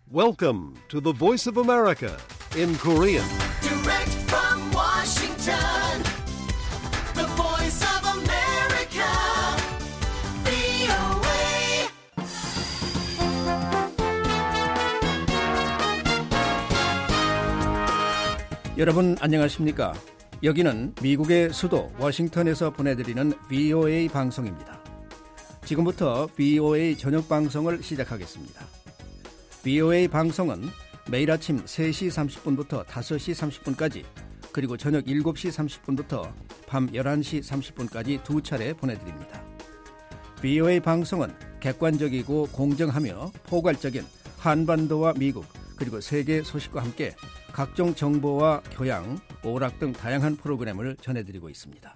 Welcome to the Voice of America in Korean. Direct from Washington, the Voice of America, VOA. 여러분 안녕하십니까? 여기는 미국의 수도 워싱턴에서 보내드리는 VOA 방송입니다. 지금부터 VOA 저녁 방송을 시작하겠습니다. VOA 방송은 매일 아침 3시 30분부터 5시 30분까지 그리고 저녁 7시 30분부터 밤 11시 30분까지 두 차례 보내드립니다. VOA 방송은 객관적이고 공정하며 포괄적인 한반도와 미국 그리고 세계 소식과 함께 각종 정보와 교양, 오락 등 다양한 프로그램을 전해드리고 있습니다.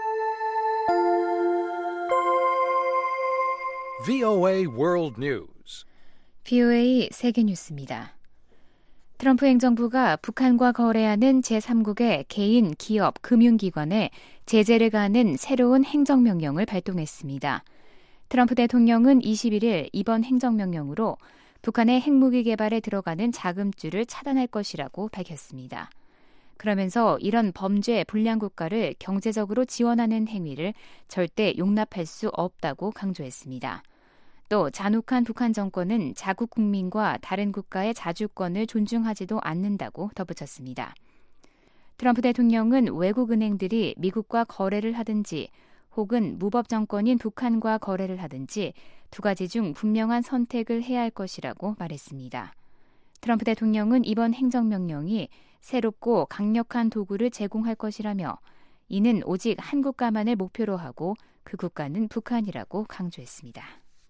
VOA World News. VOA 세계뉴스입니다. 트럼프 행정부가 북한과 거래하는 제3국의 개인, 기업, 금융기관에 제재를 가하는 새로운 행정명령을 발동했습니다. 트럼프 대통령은 21일 이번 행정명령으로 북한의 핵무기 개발에 들어가는 자금줄을 차단할 것이라고 밝혔습니다. 그러면서 이런 범죄 불량 국가를 경제적으로 지원하는 행위를 절대 용납할 수 없다고 강조했습니다. 또 잔혹한 북한 정권은 자국 국민과 다른 국가의 자주권을 존중하지도 않는다고 덧붙였습니다. 트럼프 대통령은 외국 은행들이 미국과 거래를 하든지 혹은 무법 정권인 북한과 거래를 하든지 두 가지 중 분명한 선택을 해야 할 것이라고 말했습니다. 트럼프 대통령은 이번 행정명령이 새롭고 강력한 도구를 제공할 것이라며 이는 오직 한 국가만을 목표로 하고 그 국가는 북한이라고 강조했습니다.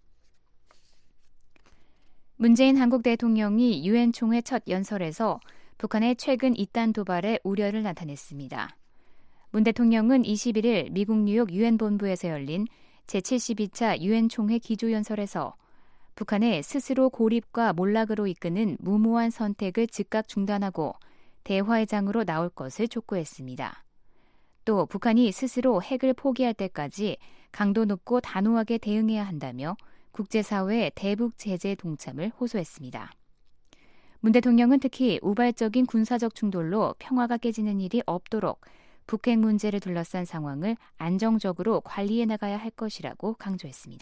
문재인 한국 대통령이 유엔 총회 첫 연설에서 북한의 최근 잇단 도발에 우려를 나타냈습니다. 문 대통령은 21일 미국 뉴욕 유엔 본부에서 열린 제72차 유엔 총회 기조연설에서 북한의 스스로 고립과 몰락으로 이끄는 무모한 선택을 즉각 중단하고 대화의 장으로 나올 것을 촉구했습니다. 또 북한이 스스로 핵을 포기할 때까지 강도 높고 단호하게 대응해야 한다며 국제사회의 대북 제재 동참을 호소했습니다. 문 대통령은 특히 우발적인 군사적 충돌로 평화가 깨지는 일이 없도록 북핵 문제를 둘러싼 상황을 안정적으로 관리해 나가야 할 것이라고 강조했습니다.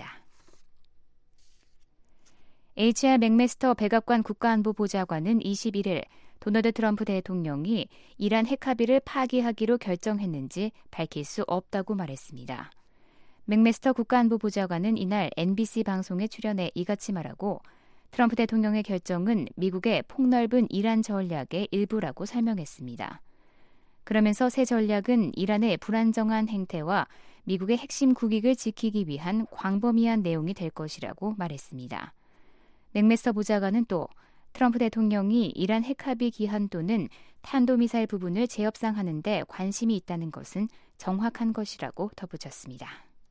HR 맥메스터 백악관 국가안보보좌관은 21일 도널드 트럼프 대통령이 이란 핵합의를 파기하기로 결정했는지 밝힐 수 없다고 말했습니다. 맥메스터 국가안보보좌관은 이날 NBC 방송에 출연해 이같이 말하고 트럼프 대통령의 결정은 미국의 폭넓은 이란 전략의 일부라고 설명했습니다. 그러면서 새 전략은 이란의 불안정한 행태와 미국의 핵심 국익을 지키기 위한 광범위한 내용이 될 것이라고 말했습니다. 맥메스터 보좌관은 또 트럼프 대통령이 이란 핵합의 기한 또는 탄도미사일 부분을 재협상하는 데 관심이 있다는 것은 정확한 것이라고 덧붙였습니다.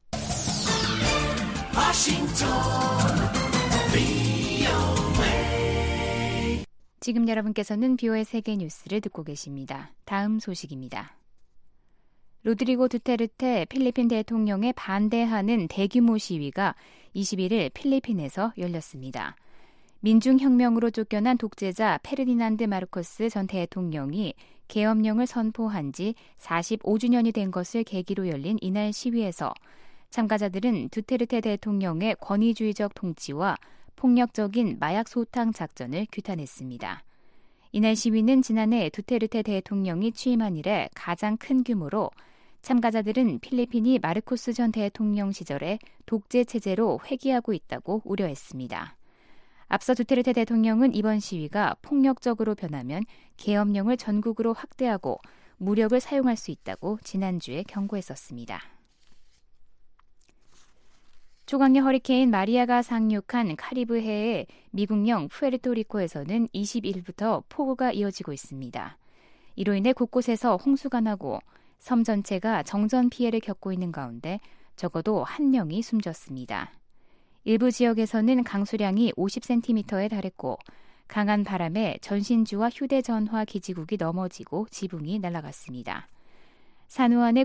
지금 여러분께서는 VOA 세계뉴스를 듣고 계십니다. 다음 소식입니다. 로드리고 두테르테 필리핀 대통령에 반대하는 대규모 시위가 21일 필리핀에서 열렸습니다. 민중혁명으로 쫓겨난 독재자 페르디난드 마르코스 전 대통령이 계엄령을 선포한 지 45주년이 된 것을 계기로 열린 이날 시위에서 참가자들은 두테르테 대통령의 권위주의적 통치와 폭력적인 마약 소탕 작전을 규탄했습니다. 이날 시위는 지난해 두테르테 대통령이 취임한 이래 가장 큰 규모로 참가자들은 필리핀이 마르코스 전 대통령 시절에 독재 체제로 회귀하고 있다고 우려했습니다. 앞서 두테르테 대통령은 이번 시위가 폭력적으로 변하면 계엄령을 전국으로 확대하고 무력을 사용할 수 있다고 지난주에 경고했었습니다. 초강력 허리케인 마리아가 상륙한 카리브해의 미국령 푸에르토리코에서는 21일부터 폭우가 이어지고 있습니다. 이로 인해 곳곳에서 홍수가 나고 섬 전체가 정전 피해를 겪고 있는 가운데 적어도 1명이 숨졌습니다. 일부 지역에서는 강수량이 50cm에 달했고 강한 바람에 전신주와 휴대전화 기지국이 넘어지고 지붕이 날아갔습니다. 산후안의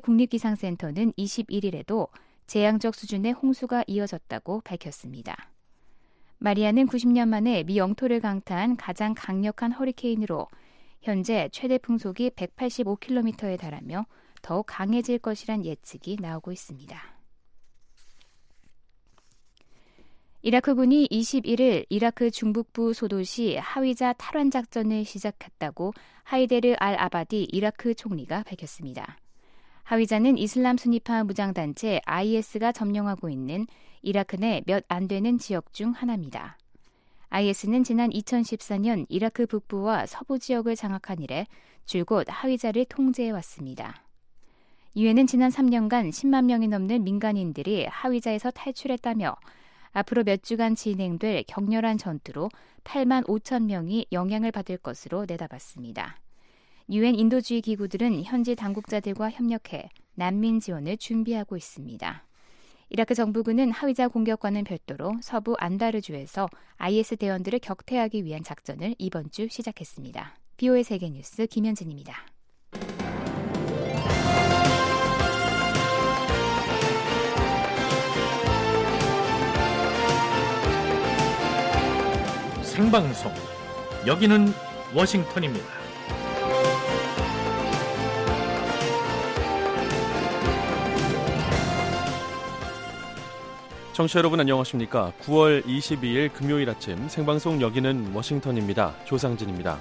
국립기상센터는 21일에도 재앙적 수준의 홍수가 이어졌다고 밝혔습니다. 마리아는 90년 만에 미 영토를 강타한 가장 강력한 허리케인으로 현재 최대 풍속이 185km에 달하며 더욱 강해질 것이란 예측이 나오고 있습니다. 이라크군이 21일 이라크 중북부 소도시 하위자 탈환 작전을 시작했다고 하이데르 알 아바디 이라크 총리가 밝혔습니다. 하위자는 이슬람 순위파 무장단체 IS가 점령하고 있는 이라크 내 몇 안 되는 지역 중 하나입니다. IS는 지난 2014년 이라크 북부와 서부 지역을 장악한 이래 줄곧 하위자를 통제해왔습니다. 유엔은 지난 3년간 10만 명이 넘는 민간인들이 하위자에서 탈출했다며 앞으로 몇 주간 진행될 격렬한 전투로 8만 5천 명이 영향을 받을 것으로 내다봤습니다. 유엔 인도주의 기구들은 현지 당국자들과 협력해 난민 지원을 준비하고 있습니다. 이라크 정부군은 하위자 공격과는 별도로 서부 안다르주에서 IS 대원들을 격퇴하기 위한 작전을 이번 주 시작했습니다. BOA 세계뉴스 김현진입니다. 생방송 여기는 워싱턴입니다. 청취자 여러분 안녕하십니까? 9월 22일 금요일 아침 생방송 여기는 워싱턴입니다. 조상진입니다.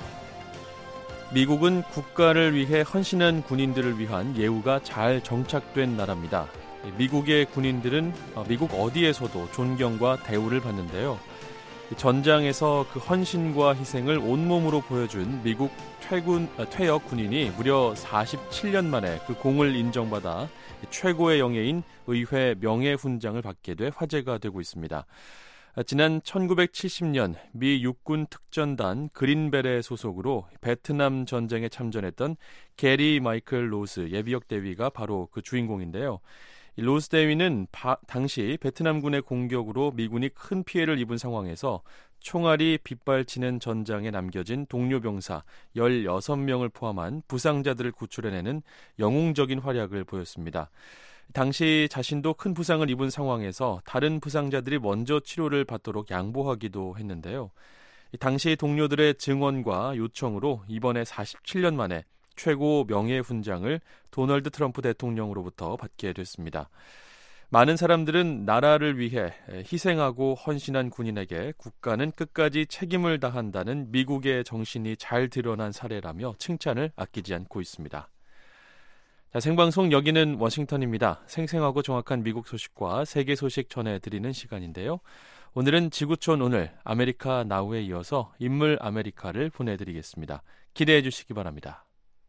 미국은 국가를 위해 헌신한 군인들을 위한 예우가 잘 정착된 나라입니다. 미국의 군인들은 미국 어디에서도 존경과 대우를 받는데요. 전장에서 그 헌신과 희생을 온몸으로 보여준 미국 퇴역 군인이 무려 47년 만에 그 공을 인정받아 최고의 영예인 의회 명예훈장을 받게 돼 화제가 되고 있습니다. 지난 1970년 미 육군 특전단 그린벨의 소속으로 베트남 전쟁에 참전했던 게리 마이클 로스 예비역 대위가 바로 그 주인공인데요. 로스 대위는 당시 베트남군의 공격으로 미군이 큰 피해를 입은 상황에서 총알이 빗발치는 전장에 남겨진 동료 병사 16명을 포함한 부상자들을 구출해내는 영웅적인 활약을 보였습니다. 당시 자신도 큰 부상을 입은 상황에서 다른 부상자들이 먼저 치료를 받도록 양보하기도 했는데요. 당시 동료들의 증언과 요청으로 이번에 47년 만에 최고 명예훈장을 도널드 트럼프 대통령으로부터 받게 됐습니다. 많은 사람들은 나라를 위해 희생하고 헌신한 군인에게 국가는 끝까지 책임을 다한다는 미국의 정신이 잘 드러난 사례라며 칭찬을 아끼지 않고 있습니다. 자, 생방송 여기는 워싱턴입니다. 생생하고 정확한 미국 소식과 세계 소식 전해드리는 시간인데요. 오늘은 지구촌 오늘 아메리카 나우에 이어서 인물 아메리카를 보내드리겠습니다. 기대해 주시기 바랍니다.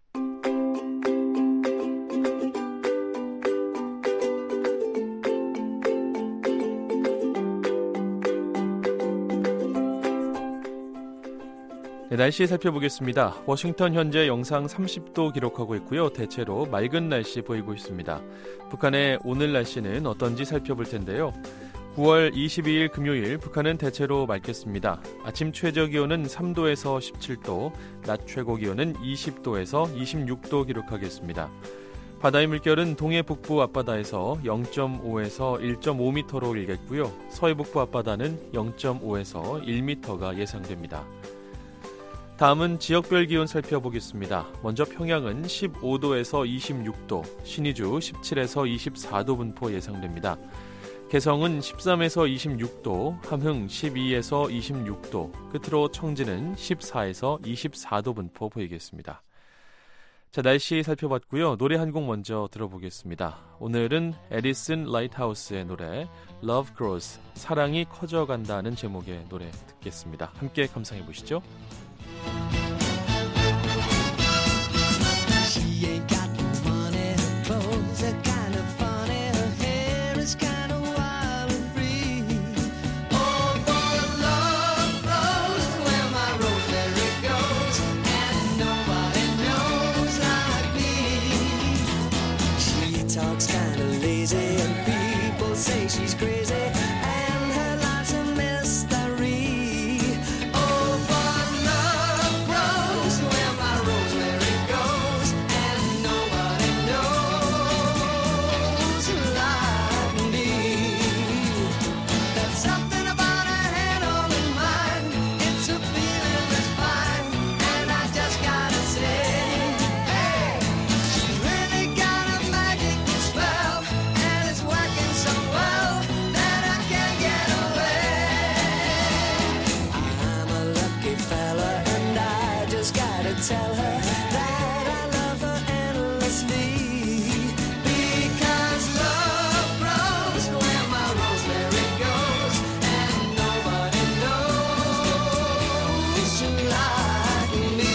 네, 날씨 살펴보겠습니다. 워싱턴 현재 영상 30도 기록하고 있고요. 대체로 맑은 날씨 보이고 있습니다. 북한의 오늘 날씨는 어떤지 살펴볼 텐데요. 9월 22일 금요일 북한은 대체로 맑겠습니다. 아침 최저기온은 3도에서 17도, 낮 최고기온은 20도에서 26도 기록하겠습니다. 바다의 물결은 동해 북부 앞바다에서 0.5에서 1.5m로 일겠고요. 서해 북부 앞바다는 0.5에서 1m가 예상됩니다. 다음은 지역별 기온 살펴보겠습니다. 먼저 평양은 15도에서 26도, 신의주 17에서 24도 분포 예상됩니다. 개성은 13에서 26도, 함흥 12에서 26도, 끝으로 청진은 14에서 24도 분포 보이겠습니다. 자, 날씨 살펴봤고요. 노래 한 곡 먼저 들어보겠습니다. 오늘은 에디슨 라이트하우스의 노래 Love Grows, 사랑이 커져간다는 제목의 노래 듣겠습니다. 함께 감상해 보시죠. She ain't got no money, her clothes are kind of funny, her hair is kind of wild and free. Oh, boy, love flows where my road there it goes, and nobody knows like me. She talks kind of lazy, and people say she's crazy, and her life's a mystery. Oh, but love tell her that I love her endlessly. Because love grows where my rosemary goes, and nobody knows like me.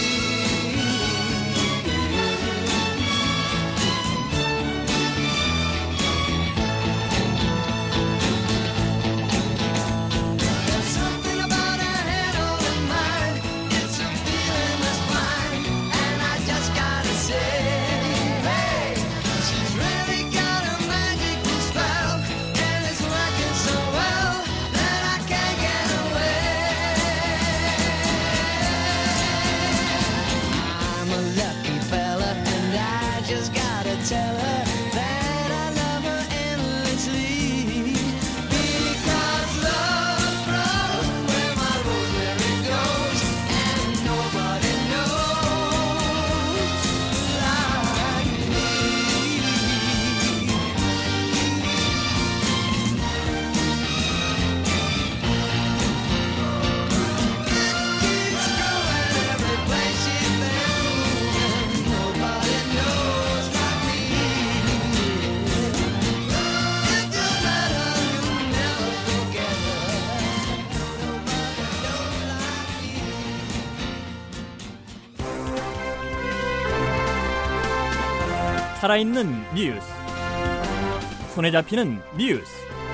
There's something about her head over mine. It's a feeling that's mine, and I just gotta say, hey, she's really got a magical spell, and it's working so well that I can't get away. I'm a lucky fella, and I just gotta tell her that I love her endlessly. Because love grows where my rosemary goes, and nobody knows like me. Keeps growing every place she's been. Nobody knows like me. If you met her, you'll never forget her. Nobody knows like me. 살아있는 뉴스, 손에 잡히는 뉴스,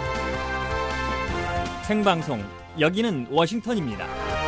생방송, 여기는 워싱턴입니다.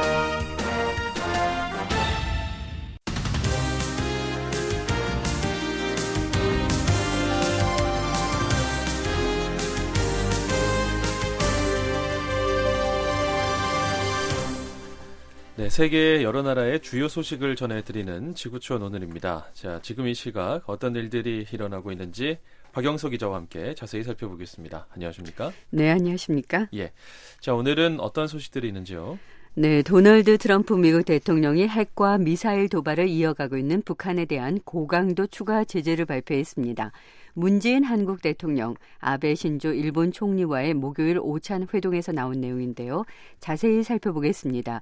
네, 세계 여러 나라의 주요 소식을 전해드리는 지구촌 오늘입니다. 자, 지금 이 시각 어떤 일들이 일어나고 있는지 박영석 기자와 함께 자세히 살펴보겠습니다. 안녕하십니까? 네, 안녕하십니까? 예. 자, 오늘은 어떤 소식들이 있는지요? 네, 도널드 트럼프 미국 대통령이 핵과 미사일 도발을 이어가고 있는 북한에 대한 고강도 추가 제재를 발표했습니다. 문재인 한국 대통령, 아베 신조 일본 총리와의 목요일 오찬 회동에서 나온 내용인데요. 자세히 살펴보겠습니다.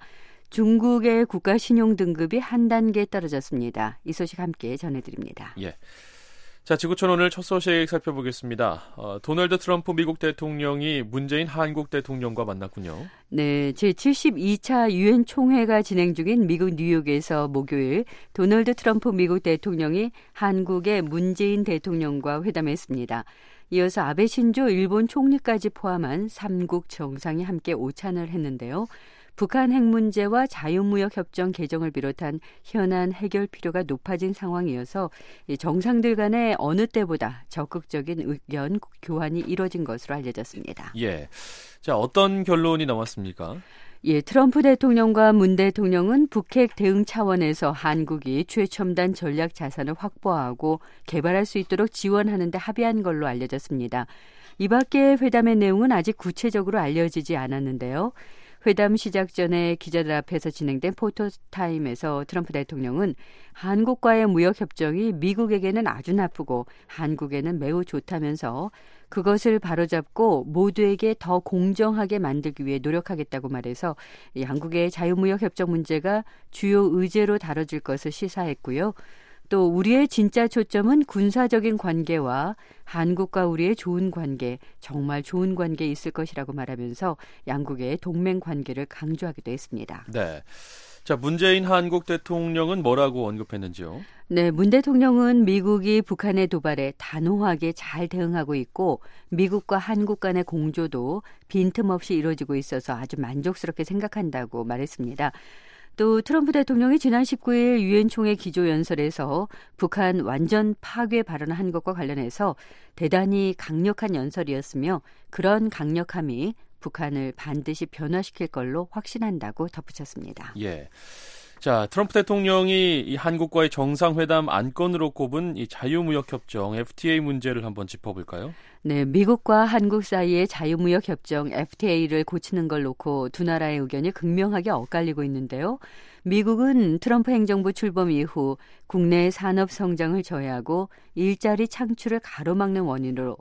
중국의 국가 신용 등급이 한 단계 떨어졌습니다. 이 소식 함께 전해드립니다. 예. 자, 지구촌 오늘 첫 소식 살펴보겠습니다. 도널드 트럼프 미국 대통령이 문재인 한국 대통령과 만났군요. 네, 제72차 유엔 총회가 진행 중인 미국 뉴욕에서 목요일 도널드 트럼프 미국 대통령이 한국의 문재인 대통령과 회담했습니다. 이어서 아베 신조 일본 총리까지 포함한 3국 정상이 함께 오찬을 했는데요. 북한 핵 문제와 자유무역 협정 개정을 비롯한 현안 해결 필요가 높아진 상황이어서 정상들 간에 어느 때보다 적극적인 의견 교환이 이뤄진 것으로 알려졌습니다. 예. 자, 어떤 결론이 나왔습니까? 예, 트럼프 대통령과 문 대통령은 북핵 대응 차원에서 한국이 최첨단 전략 자산을 확보하고 개발할 수 있도록 지원하는 데 합의한 걸로 알려졌습니다. 이 밖에 회담의 내용은 아직 구체적으로 알려지지 않았는데요. 회담 시작 전에 기자들 앞에서 진행된 포토타임에서 트럼프 대통령은 한국과의 무역협정이 미국에게는 아주 나쁘고 한국에는 매우 좋다면서 그것을 바로잡고 모두에게 더 공정하게 만들기 위해 노력하겠다고 말해서 양국의 자유무역협정 문제가 주요 의제로 다뤄질 것을 시사했고요. 또 우리의 진짜 초점은 군사적인 관계와 한국과 우리의 좋은 관계, 정말 좋은 관계에 있을 것이라고 말하면서 양국의 동맹 관계를 강조하기도 했습니다. 네. 자, 문재인 한국 대통령은 뭐라고 언급했는지요? 네, 문 대통령은 미국이 북한의 도발에 단호하게 잘 대응하고 있고 미국과 한국 간의 공조도 빈틈없이 이루어지고 있어서 아주 만족스럽게 생각한다고 말했습니다. 또 트럼프 대통령이 지난 19일 유엔 총회 기조연설에서 북한 완전 파괴 발언한 것과 관련해서 대단히 강력한 연설이었으며 그런 강력함이 북한을 반드시 변화시킬 걸로 확신한다고 덧붙였습니다. 예. 자, 트럼프 대통령이 이 한국과의 정상회담 안건으로 꼽은 이 자유무역협정 FTA 문제를 한번 짚어볼까요? 네, 미국과 한국 사이의 자유무역협정 FTA를 고치는 걸 놓고 두 나라의 의견이 극명하게 엇갈리고 있는데요. 미국은 트럼프 행정부 출범 이후 국내 산업 성장을 저해하고 일자리 창출을 가로막는 원인으로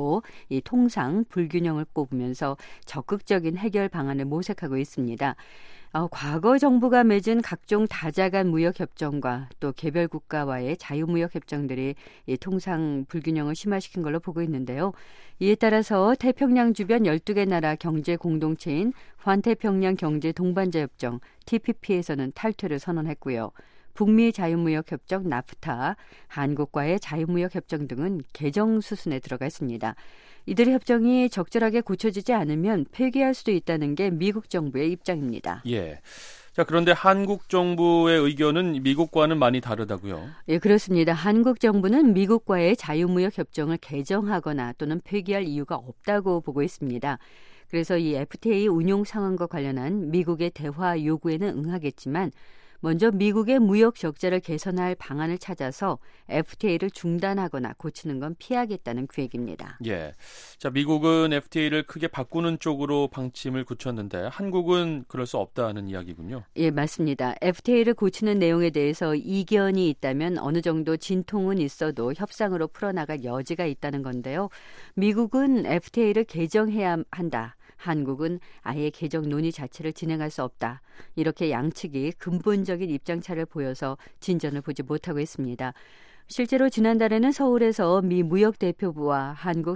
이 통상 불균형을 꼽으면서 적극적인 해결 방안을 모색하고 있습니다. 과거 정부가 맺은 각종 다자간 무역협정과 또 개별 국가와의 자유무역협정들이 이 통상 불균형을 심화시킨 걸로 보고 있는데요. 이에 따라서 태평양 주변 12개 나라 경제 공동체인 환태평양 경제 동반자협정 TPP에서는 탈퇴를 선언했고요. 북미 자유무역협정 나프타, 한국과의 자유무역협정 등은 개정 수순에 들어가 있습니다. 이들의 협정이 적절하게 고쳐지지 않으면 폐기할 수도 있다는 게 미국 정부의 입장입니다. 예. 자, 그런데 한국 정부의 의견은 미국과는 많이 다르다고요? 예, 그렇습니다. 한국 정부는 미국과의 자유무역 협정을 개정하거나 또는 폐기할 이유가 없다고 보고 있습니다. 그래서 이 FTA 운용 상황과 관련한 미국의 대화 요구에는 응하겠지만 먼저 미국의 무역 적자를 개선할 방안을 찾아서 FTA를 중단하거나 고치는 건 피하겠다는 계획입니다. 예. 자, 미국은 FTA를 크게 바꾸는 쪽으로 방침을 굳혔는데 한국은 그럴 수 없다는 이야기군요. 예, 맞습니다. FTA를 고치는 내용에 대해서 이견이 있다면 어느 정도 진통은 있어도 협상으로 풀어나갈 여지가 있다는 건데요. 미국은 FTA를 개정해야 한다. 한국은 아예 개정 논의 자체를 진행할 수 없다. 이렇게 양측이 근본적인 입장차를 보여서 진전을 보지 못하고 있습니다. 실제로 지난달에는 서울에서 미 무역대표부와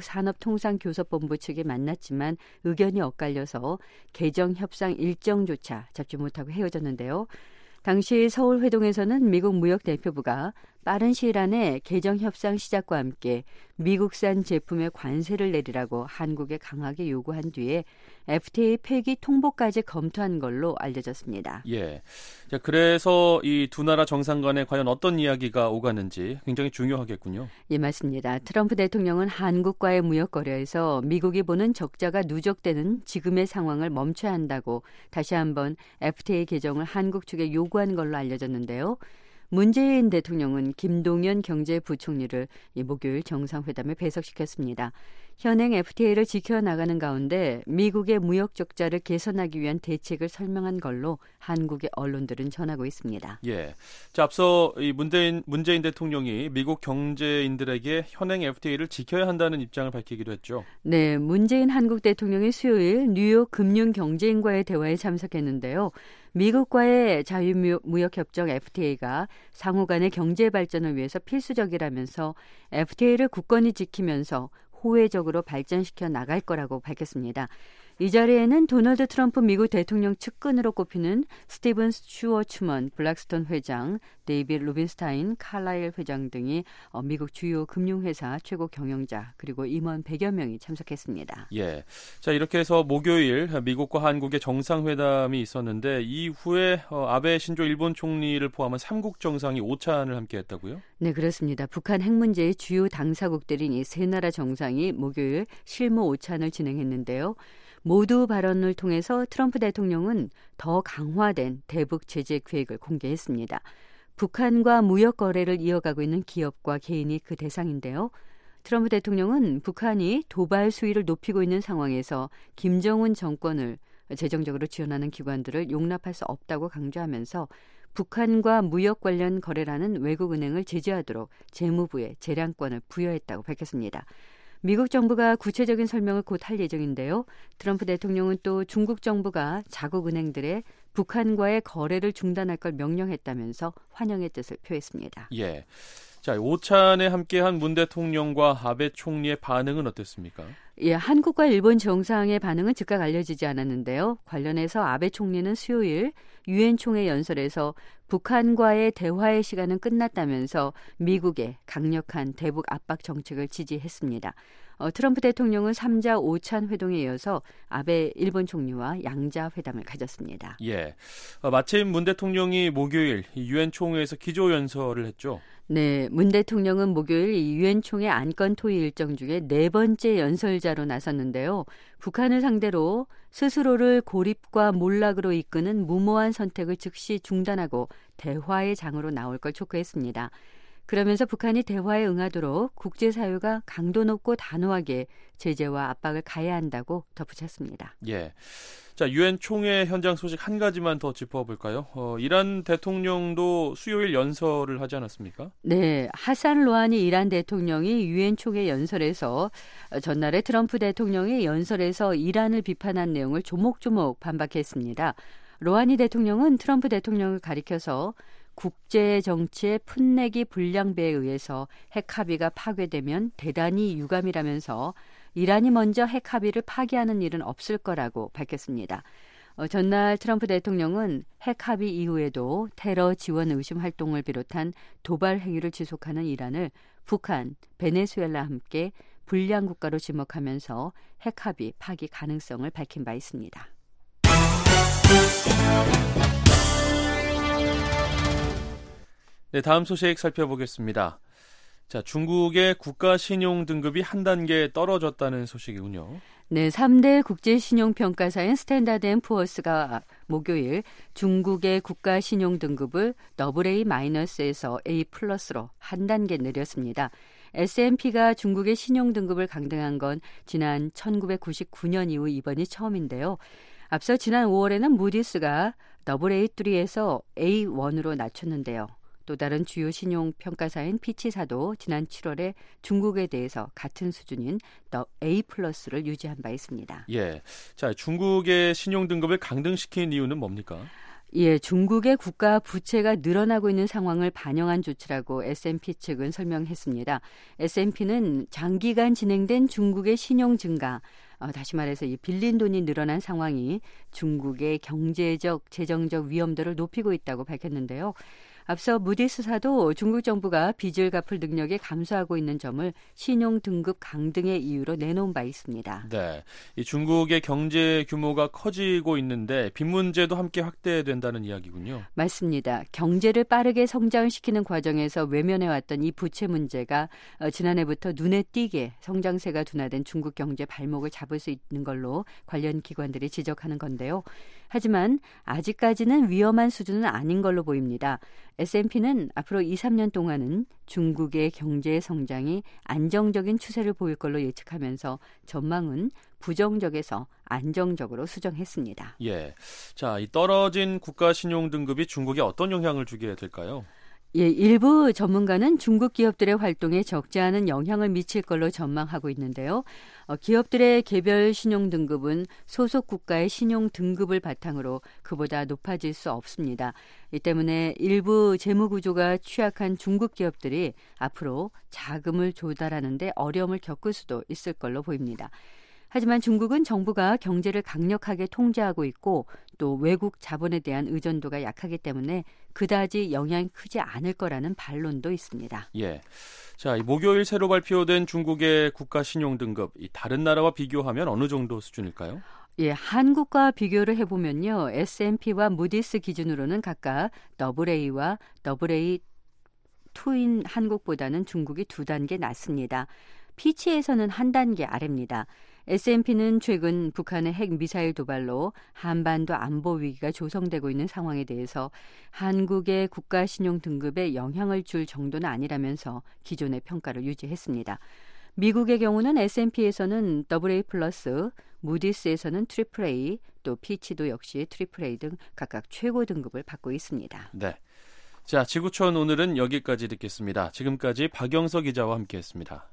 한국산업통상교섭본부 측이 만났지만 의견이 엇갈려서 개정 협상 일정조차 잡지 못하고 헤어졌는데요. 당시 서울 회동에서는 미국 무역대표부가 빠른 시일 안에 개정 협상 시작과 함께 미국산 제품에 관세를 내리라고 한국에 강하게 요구한 뒤에 FTA 폐기 통보까지 검토한 걸로 알려졌습니다. 예. 자, 그래서 이 두 나라 정상 간에 과연 어떤 이야기가 오가는지 굉장히 중요하겠군요. 예, 맞습니다. 트럼프 대통령은 한국과의 무역 거래에서 미국이 보는 적자가 누적되는 지금의 상황을 멈춰야 한다고 다시 한번 FTA 개정을 한국 측에 요구한 걸로 알려졌는데요. 문재인 대통령은 김동연 경제부총리를 목요일 정상회담에 배석시켰습니다. 현행 FTA를 지켜나가는 가운데 미국의 무역 적자를 개선하기 위한 대책을 설명한 걸로 한국의 언론들은 전하고 있습니다. 예. 자, 앞서 이 문재인 대통령이 미국 경제인들에게 현행 FTA를 지켜야 한다는 입장을 밝히기도 했죠. 네, 문재인 한국 대통령이 수요일 뉴욕 금융경제인과의 대화에 참석했는데요. 미국과의 자유무역협정 FTA가 상호 간의 경제 발전을 위해서 필수적이라면서 FTA를 굳건히 지키면서 호혜적으로 발전시켜 나갈 거라고 밝혔습니다. 이 자리에는 도널드 트럼프 미국 대통령 측근으로 꼽히는 스티븐 슈워츠먼 블랙스톤 회장, 데이빗 루빈스타인, 칼라일 회장 등이 미국 주요 금융회사 최고 경영자 그리고 임원 100여 명이 참석했습니다. 예. 자, 이렇게 해서 목요일 미국과 한국의 정상회담이 있었는데 이후에 아베 신조 일본 총리를 포함한 3국 정상이 오찬을 함께 했다고요? 네, 그렇습니다. 북한 핵 문제의 주요 당사국들인 이 세 나라 정상이 목요일 실무 오찬을 진행했는데요. 모두 발언을 통해서 트럼프 대통령은 더 강화된 대북 제재 계획을 공개했습니다. 북한과 무역 거래를 이어가고 있는 기업과 개인이 그 대상인데요. 트럼프 대통령은 북한이 도발 수위를 높이고 있는 상황에서 김정은 정권을 재정적으로 지원하는 기관들을 용납할 수 없다고 강조하면서 북한과 무역 관련 거래라는 외국은행을 제재하도록 재무부에 재량권을 부여했다고 밝혔습니다. 미국 정부가 구체적인 설명을 곧 할 예정인데요. 트럼프 대통령은 또 중국 정부가 자국 은행들의 북한과의 거래를 중단할 걸 명령했다면서 환영의 뜻을 표했습니다. 예. 자, 오찬에 함께한 문 대통령과 아베 총리의 반응은 어땠습니까? 예, 한국과 일본 정상의 반응은 즉각 알려지지 않았는데요. 관련해서 아베 총리는 수요일 유엔 총회 연설에서 북한과의 대화의 시간은 끝났다면서 미국의 강력한 대북 압박 정책을 지지했습니다. 트럼프 대통령은 3자 오찬 회동에 이어서 아베 일본 총리와 양자 회담을 가졌습니다. 예, 마침 문 대통령이 목요일 유엔 총회에서 기조연설을 했죠. 네, 문 대통령은 목요일 유엔 총회 안건 토의 일정 중에 네 번째 연설자로 나섰는데요. 북한을 상대로 스스로를 고립과 몰락으로 이끄는 무모한 선택을 즉시 중단하고 대화의 장으로 나올 걸 촉구했습니다. 그러면서 북한이 대화에 응하도록 국제사회가 강도 높고 단호하게 제재와 압박을 가해야 한다고 덧붙였습니다. 예. 자, 유엔 총회 현장 소식 한 가지만 더 짚어볼까요? 이란 대통령도 수요일 연설을 하지 않았습니까? 네, 하산 로하니 이란 대통령이 유엔 총회 연설에서 전날에 트럼프 대통령이 연설에서 이란을 비판한 내용을 조목조목 반박했습니다. 로하니 대통령은 트럼프 대통령을 가리켜서 국제 정치의 풋내기 불량배에 의해서 핵 합의가 파괴되면 대단히 유감이라면서 이란이 먼저 핵 합의를 파기하는 일은 없을 거라고 밝혔습니다. 전날 트럼프 대통령은 핵 합의 이후에도 테러 지원 의심 활동을 비롯한 도발 행위를 지속하는 이란을 북한, 베네수엘라와 함께 불량 국가로 지목하면서 핵 합의 파기 가능성을 밝힌 바 있습니다. 네, 다음 소식 살펴보겠습니다. 자, 중국의 국가 신용 등급이 한 단계 떨어졌다는 소식이군요. 네, 3대 국제신용평가사인 스탠다드&푸어스가 목요일 중국의 국가 신용 등급을 AA-에서 A+로 한 단계 내렸습니다. S&P가 중국의 신용 등급을 강등한 건 지난 1999년 이후 이번이 처음인데요. 앞서 지난 5월에는 무디스가 AA3에서 A1으로 낮췄는데요. 또 다른 주요 신용평가사인 피치사도 지난 7월에 중국에 대해서 같은 수준인 A+를 유지한 바 있습니다. 예, 자, 중국의 신용 등급을 강등시킨 이유는 뭡니까? 예, 중국의 국가 부채가 늘어나고 있는 상황을 반영한 조치라고 S&P 측은 설명했습니다. S&P는 장기간 진행된 중국의 신용 증가, 다시 말해서 이 빌린 돈이 늘어난 상황이 중국의 경제적, 재정적 위험도를 높이고 있다고 밝혔는데요. 앞서 무디스사도 중국 정부가 빚을 갚을 능력이 감소하고 있는 점을 신용 등급 강등의 이유로 내놓은 바 있습니다. 네, 이 중국의 경제 규모가 커지고 있는데 빚 문제도 함께 확대된다는 이야기군요. 맞습니다. 경제를 빠르게 성장시키는 과정에서 외면해왔던 이 부채 문제가 지난해부터 눈에 띄게 성장세가 둔화된 중국 경제 발목을 잡을 수 있는 걸로 관련 기관들이 지적하는 건데요. 하지만 아직까지는 위험한 수준은 아닌 걸로 보입니다. S&P는 앞으로 2, 3년 동안은 중국의 경제 성장이 안정적인 추세를 보일 걸로 예측하면서 전망은 부정적에서 안정적으로 수정했습니다. 예, 자, 이 떨어진 국가 신용 등급이 중국에 어떤 영향을 주게 될까요? 예, 일부 전문가는 중국 기업들의 활동에 적지 않은 영향을 미칠 걸로 전망하고 있는데요. 기업들의 개별 신용 등급은 소속 국가의 신용 등급을 바탕으로 그보다 높아질 수 없습니다. 이 때문에 일부 재무 구조가 취약한 중국 기업들이 앞으로 자금을 조달하는 데 어려움을 겪을 수도 있을 걸로 보입니다. 하지만 중국은 정부가 경제를 강력하게 통제하고 있고 또 외국 자본에 대한 의존도가 약하기 때문에 그다지 영향이 크지 않을 거라는 반론도 있습니다. 예, 자, 이 목요일 새로 발표된 중국의 국가 신용 등급, 이 다른 나라와 비교하면 어느 정도 수준일까요? 예, 한국과 비교를 해보면요, S&P와 무디스 기준으로는 각각 AA와 AA2인 한국보다는 중국이 2단계 낮습니다. 피치에서는 한 단계 아래입니다. S&P는 최근 북한의 핵 미사일 도발로 한반도 안보 위기가 조성되고 있는 상황에 대해서 한국의 국가 신용 등급에 영향을 줄 정도는 아니라면서 기존의 평가를 유지했습니다. 미국의 경우는 S&P에서는 AA+, 무디스에서는 AAA, 또 피치도 역시 AAA 등 각각 최고 등급을 받고 있습니다. 네, 자, 지구촌 오늘은 여기까지 듣겠습니다. 지금까지 박영서 기자와 함께했습니다.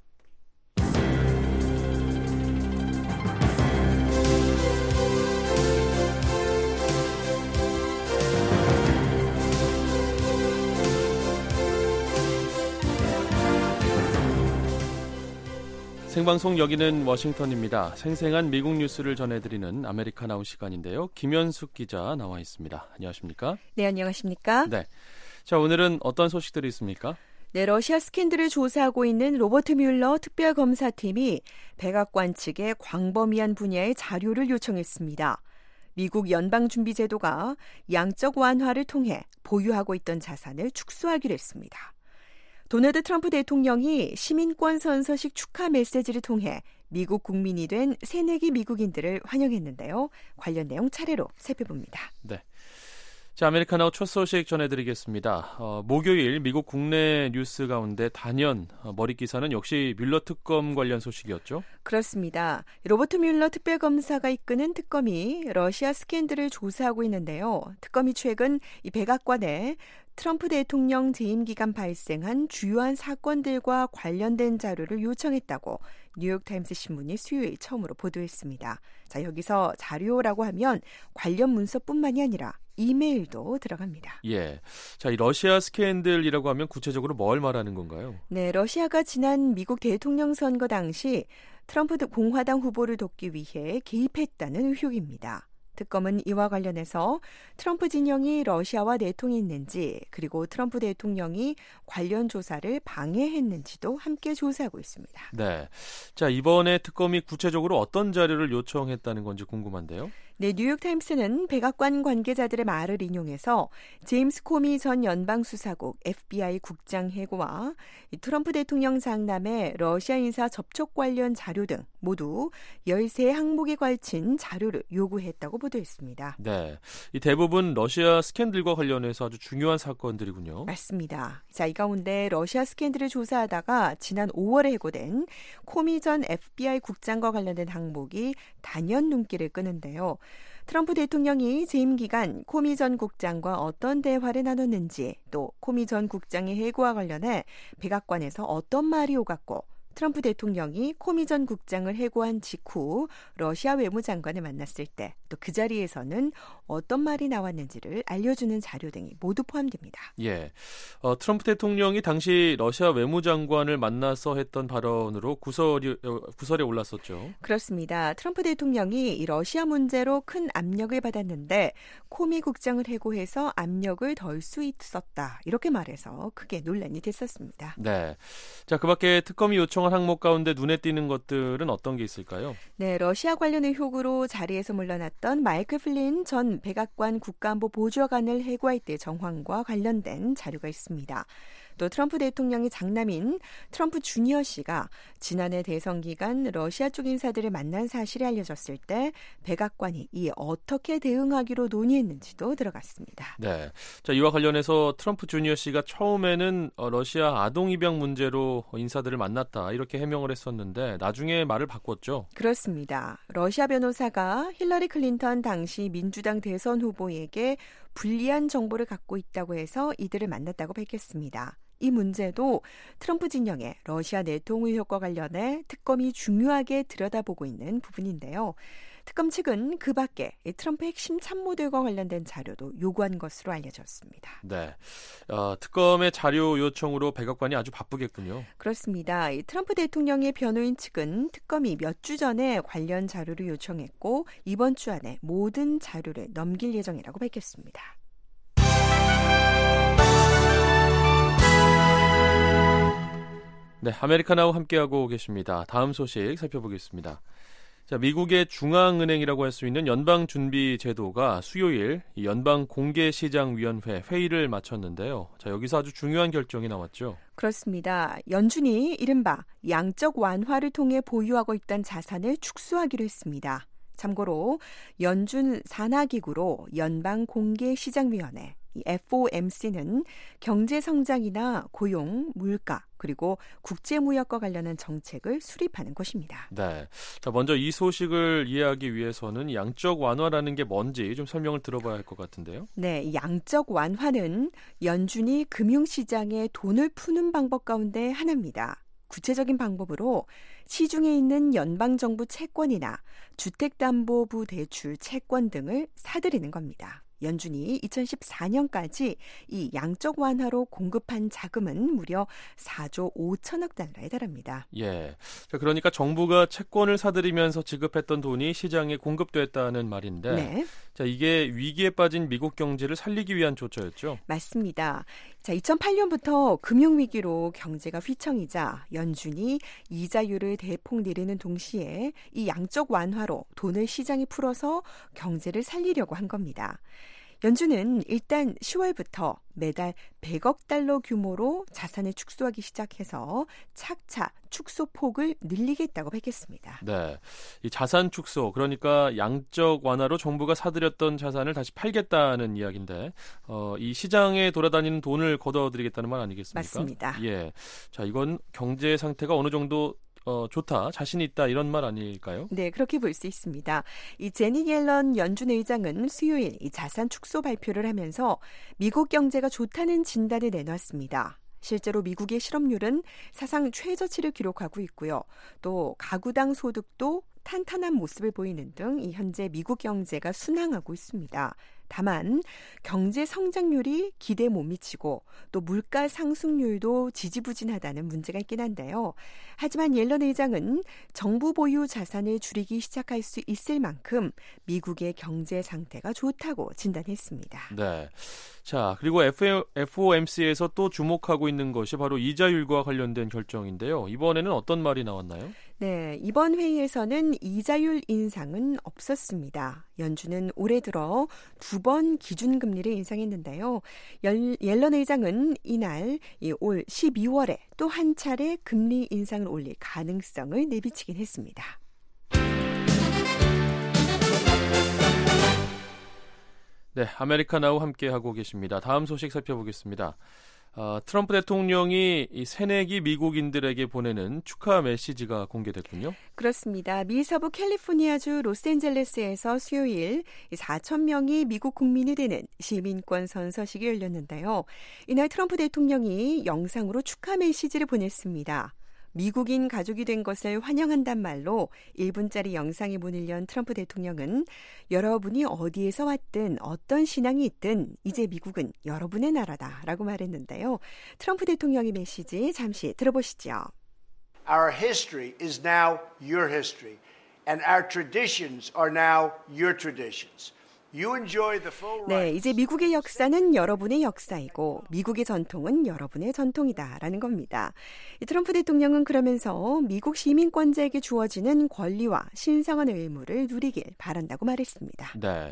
생방송 여기는 워싱턴입니다. 생생한 미국 뉴스를 전해드리는 아메리카나우 시간인데요. 김현숙 기자 나와 있습니다. 안녕하십니까? 네, 안녕하십니까? 네. 자, 오늘은 어떤 소식들이 있습니까? 네, 러시아 스캔들을 조사하고 있는 로버트 뮬러 특별검사팀이 백악관 측에 광범위한 분야의 자료를 요청했습니다. 미국 연방준비제도가 양적 완화를 통해 보유하고 있던 자산을 축소하기로 했습니다. 도널드 트럼프 대통령이 시민권 선서식 축하 메시지를 통해 미국 국민이 된 새내기 미국인들을 환영했는데요. 관련 내용 차례로 살펴봅니다. 네. 자, 아메리카나우 첫 소식 전해드리겠습니다. 목요일 미국 국내 뉴스 가운데 단연 머리 기사는 역시 뮬러 특검 관련 소식이었죠? 그렇습니다. 로버트 뮬러 특별검사가 이끄는 특검이 러시아 스캔들을 조사하고 있는데요. 특검이 최근 이 백악관에 트럼프 대통령 재임 기간 발생한 주요한 사건들과 관련된 자료를 요청했다고 뉴욕타임스 신문이 수요일 처음으로 보도했습니다. 자, 여기서 자료라고 하면 관련 문서뿐만이 아니라 이메일도 들어갑니다. 예. 자, 이 러시아 스캔들이라고 하면 구체적으로 뭘 말하는 건가요? 네, 러시아가 지난 미국 대통령 선거 당시 트럼프 공화당 후보를 돕기 위해 개입했다는 의혹입니다. 특검은 이와 관련해서 트럼프 진영이 러시아와 내통이 있는지 그리고 트럼프 대통령이 관련 조사를 방해했는지도 함께 조사하고 있습니다. 네. 자, 이번에 특검이 구체적으로 어떤 자료를 요청했다는 건지 궁금한데요. 네, 뉴욕타임스는 백악관 관계자들의 말을 인용해서 제임스 코미 전 연방수사국 FBI 국장 해고와 트럼프 대통령 장남의 러시아 인사 접촉 관련 자료 등 모두 13항목에 걸친 자료를 요구했다고 보도했습니다. 네, 이 대부분 러시아 스캔들과 관련해서 아주 중요한 사건들이군요. 맞습니다. 자, 이 가운데 러시아 스캔들을 조사하다가 지난 5월에 해고된 코미 전 FBI 국장과 관련된 항목이 단연 눈길을 끄는데요. 트럼프 대통령이 재임 기간 코미 전 국장과 어떤 대화를 나눴는지 또 코미 전 국장의 해고와 관련해 백악관에서 어떤 말이 오갔고 트럼프 대통령이 코미 전 국장을 해고한 직후 러시아 외무장관을 만났을 때 또 그 자리에서는 어떤 말이 나왔는지를 알려주는 자료 등이 모두 포함됩니다. 예, 트럼프 대통령이 당시 러시아 외무장관을 만나서 했던 발언으로 구설에 올랐었죠. 그렇습니다. 트럼프 대통령이 이 러시아 문제로 큰 압력을 받았는데 코미 국장을 해고해서 압력을 덜 수 있었다. 이렇게 말해서 크게 논란이 됐었습니다. 네, 자, 그밖에 특검이 요청한 항목 가운데 눈에 띄는 것들은 어떤 게 있을까요? 네, 러시아 관련 의혹으로 자리에서 물러났던 마이클 플린 전 백악관 국가안보 보좌관을 해고할 때 정황과 관련된 자료가 있습니다. 또 트럼프 대통령의 장남인 트럼프 주니어 씨가 지난해 대선 기간 러시아 쪽 인사들을 만난 사실이 알려졌을 때 백악관이 이에 어떻게 대응하기로 논의했는지도 들어갔습니다. 네, 자, 이와 관련해서 트럼프 주니어 씨가 처음에는 러시아 아동 입양 문제로 인사들을 만났다 이렇게 해명을 했었는데 나중에 말을 바꿨죠. 그렇습니다. 러시아 변호사가 힐러리 클린턴 당시 민주당 대선 후보에게 불리한 정보를 갖고 있다고 해서 이들을 만났다고 밝혔습니다. 이 문제도 트럼프 진영의 러시아 내통 의혹과 관련해 특검이 중요하게 들여다보고 있는 부분인데요. 특검 측은 그 밖에 트럼프 핵심 참모들과 관련된 자료도 요구한 것으로 알려졌습니다. 네, 특검의 자료 요청으로 백악관이 아주 바쁘겠군요. 그렇습니다. 트럼프 대통령의 변호인 측은 특검이 몇 주 전에 관련 자료를 요청했고 이번 주 안에 모든 자료를 넘길 예정이라고 밝혔습니다. 네, 아메리카나와 함께하고 계십니다. 다음 소식 살펴보겠습니다. 자, 미국의 중앙은행이라고 할 수 있는 연방준비제도가 수요일 연방공개시장위원회 회의를 마쳤는데요. 자, 여기서 아주 중요한 결정이 나왔죠. 그렇습니다. 연준이 이른바 양적 완화를 통해 보유하고 있던 자산을 축소하기로 했습니다. 참고로 연준 산하기구로 연방공개시장위원회 FOMC는 경제 성장이나 고용, 물가, 그리고 국제무역과 관련한 정책을 수립하는 곳입니다. 네, 자, 먼저 이 소식을 이해하기 위해서는 양적 완화라는 게 뭔지 좀 설명을 들어봐야 할 것 같은데요. 네, 양적 완화는 연준이 금융시장에 돈을 푸는 방법 가운데 하나입니다. 구체적인 방법으로 시중에 있는 연방정부 채권이나 주택담보부 대출 채권 등을 사들이는 겁니다. 연준이 2014년까지 이 양적 완화로 공급한 자금은 무려 4조 5천억 달러에 달합니다. 예, 자, 그러니까 정부가 채권을 사들이면서 지급했던 돈이 시장에 공급됐다는 말인데, 네. 자, 이게 위기에 빠진 미국 경제를 살리기 위한 조처였죠? 맞습니다. 자, 2008년부터 금융위기로 경제가 휘청이자 연준이 이자율을 대폭 내리는 동시에 이 양적 완화로 돈을 시장에 풀어서 경제를 살리려고 한 겁니다. 연준은 일단 10월부터 매달 100억 달러 규모로 자산을 축소하기 시작해서 차차 축소폭을 늘리겠다고 밝혔습니다. 네, 이 자산 축소, 그러니까 양적 완화로 정부가 사들였던 자산을 다시 팔겠다는 이야기인데, 이 시장에 돌아다니는 돈을 걷어들이겠다는 말 아니겠습니까? 맞습니다. 예, 자, 이건 경제 상태가 어느 정도 좋다, 자신 있다 이런 말 아닐까요? 네, 그렇게 볼 수 있습니다. 이 제니 옐런 연준 의장은 수요일 이 자산 축소 발표를 하면서 미국 경제가 좋다는 진단을 내놨습니다. 실제로 미국의 실업률은 사상 최저치를 기록하고 있고요. 또 가구당 소득도 탄탄한 모습을 보이는 등 이 현재 미국 경제가 순항하고 있습니다. 다만 경제 성장률이 기대에 못 미치고 또 물가 상승률도 지지부진하다는 문제가 있긴 한데요. 하지만 옐런 의장은 정부 보유 자산을 줄이기 시작할 수 있을 만큼 미국의 경제 상태가 좋다고 진단했습니다. 네. 자, 그리고 FOMC에서 또 주목하고 있는 것이 바로 이자율과 관련된 결정인데요. 이번에는 어떤 말이 나왔나요? 네, 이번 회의에서는 이자율 인상은 없었습니다. 연준은 올해 들어 2번 기준금리를 인상했는데요. 옐런 의장은 이날 올 12월에 또 한 차례 금리 인상을 올릴 가능성을 내비치긴 했습니다. 네, 아메리카나우 함께하고 계십니다. 다음 소식 살펴보겠습니다. 트럼프 대통령이 이 새내기 미국인들에게 보내는 축하 메시지가 공개됐군요. 그렇습니다. 미 서부 캘리포니아주 로스앤젤레스에서 수요일 4천 명이 미국 국민이 되는 시민권 선서식이 열렸는데요. 이날 트럼프 대통령이 영상으로 축하 메시지를 보냈습니다. 미국인 가족이 된 것을 환영한단 말로 1분짜리 영상에 문을 연 트럼프 대통령은 여러분이 어디에서 왔든 어떤 신앙이 있든 이제 미국은 여러분의 나라다라고 말했는데요. 트럼프 대통령의 메시지 잠시 들어보시죠. Our history is now your history, and our traditions are now your traditions. 네, 이제 미국의 역사는 여러분의 역사이고 미국의 전통은 여러분의 전통이다라는 겁니다. 트럼프 대통령은 그러면서 미국 시민권자에게 주어지는 권리와 신성한 의무를 누리길 바란다고 말했습니다. 네,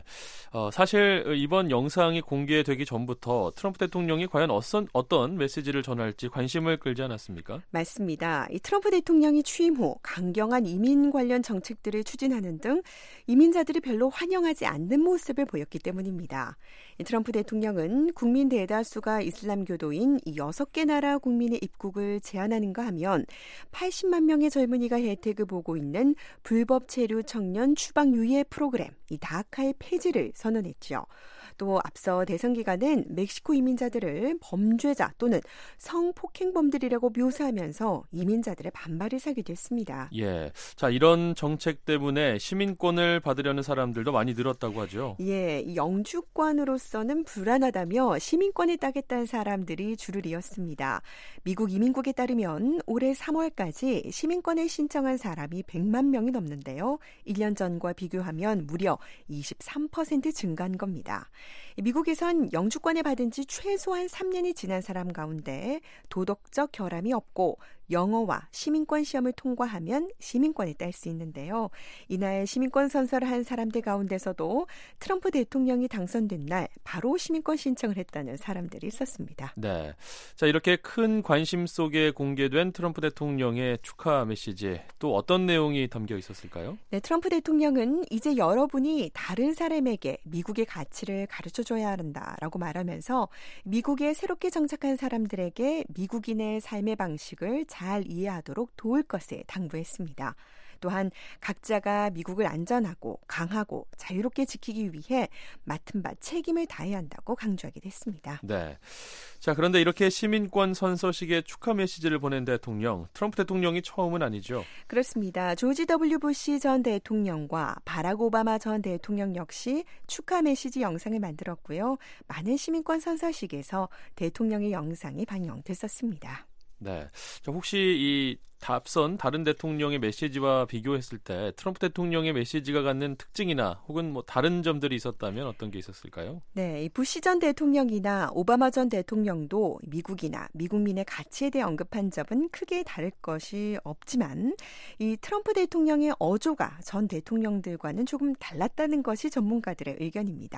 사실 이번 영상이 공개되기 전부터 트럼프 대통령이 과연 어떤 메시지를 전할지 관심을 끌지 않았습니까? 맞습니다. 이 트럼프 대통령이 취임 후 강경한 이민 관련 정책들을 추진하는 등 이민자들이 별로 환영하지 않는 모습을 보였기 때문입니다. 트럼프 대통령은 국민 대다수가 이슬람교도인 6개 나라 국민의 입국을 제한하는가 하면 80만 명의 젊은이가 혜택을 보고 있는 불법 체류 청년 추방 유예 프로그램 이 다카의 폐지를 선언했죠. 또 앞서 대선 기간엔 멕시코 이민자들을 범죄자 또는 성폭행범들이라고 묘사하면서 이민자들의 반발을 사기도 했습니다. 예, 자 이런 정책 때문에 시민권을 받으려는 사람들도 많이 늘었다고 하죠. 예, 영주권으로서는 불안하다며 시민권을 따겠다는 사람들이 줄을 이었습니다. 미국 이민국에 따르면 올해 3월까지 시민권을 신청한 사람이 100만 명이 넘는데요. 1년 전과 비교하면 무려 23% 증가한 겁니다. 미국에선 영주권을 받은 지 최소한 3년이 지난 사람 가운데 도덕적 결함이 없고 영어와 시민권 시험을 통과하면 시민권을 딸 수 있는데요. 이날 시민권 선서를 한 사람들 가운데서도 트럼프 대통령이 당선된 날 바로 시민권 신청을 했다는 사람들이 있었습니다. 네, 자 이렇게 큰 관심 속에 공개된 트럼프 대통령의 축하 메시지 또 어떤 내용이 담겨 있었을까요? 네, 트럼프 대통령은 이제 여러분이 다른 사람에게 미국의 가치를 가르쳐줘야 한다라고 말하면서 미국에 새롭게 정착한 사람들에게 미국인의 삶의 방식을 잘 이해하도록 도울 것을 당부했습니다. 또한 각자가 미국을 안전하고 강하고 자유롭게 지키기 위해 맡은 바 책임을 다해야 한다고 강조하기도 했습니다. 네. 자, 그런데 이렇게 시민권 선서식에 축하 메시지를 보낸 대통령, 트럼프 대통령이 처음은 아니죠? 그렇습니다. 조지 W. 부시 전 대통령과 바락 오바마 전 대통령 역시 축하 메시지 영상을 만들었고요. 많은 시민권 선서식에서 대통령의 영상이 방영됐었습니다. 네. 자, 혹시 이 앞선 다른 대통령의 메시지와 비교했을 때 트럼프 대통령의 메시지가 갖는 특징이나 혹은 뭐 다른 점들이 있었다면 어떤 게 있었을까요? 네, 이 부시 전 대통령이나 오바마 전 대통령도 미국이나 미국민의 가치에 대해 언급한 점은 크게 다를 것이 없지만 이 트럼프 대통령의 어조가 전 대통령들과는 조금 달랐다는 것이 전문가들의 의견입니다.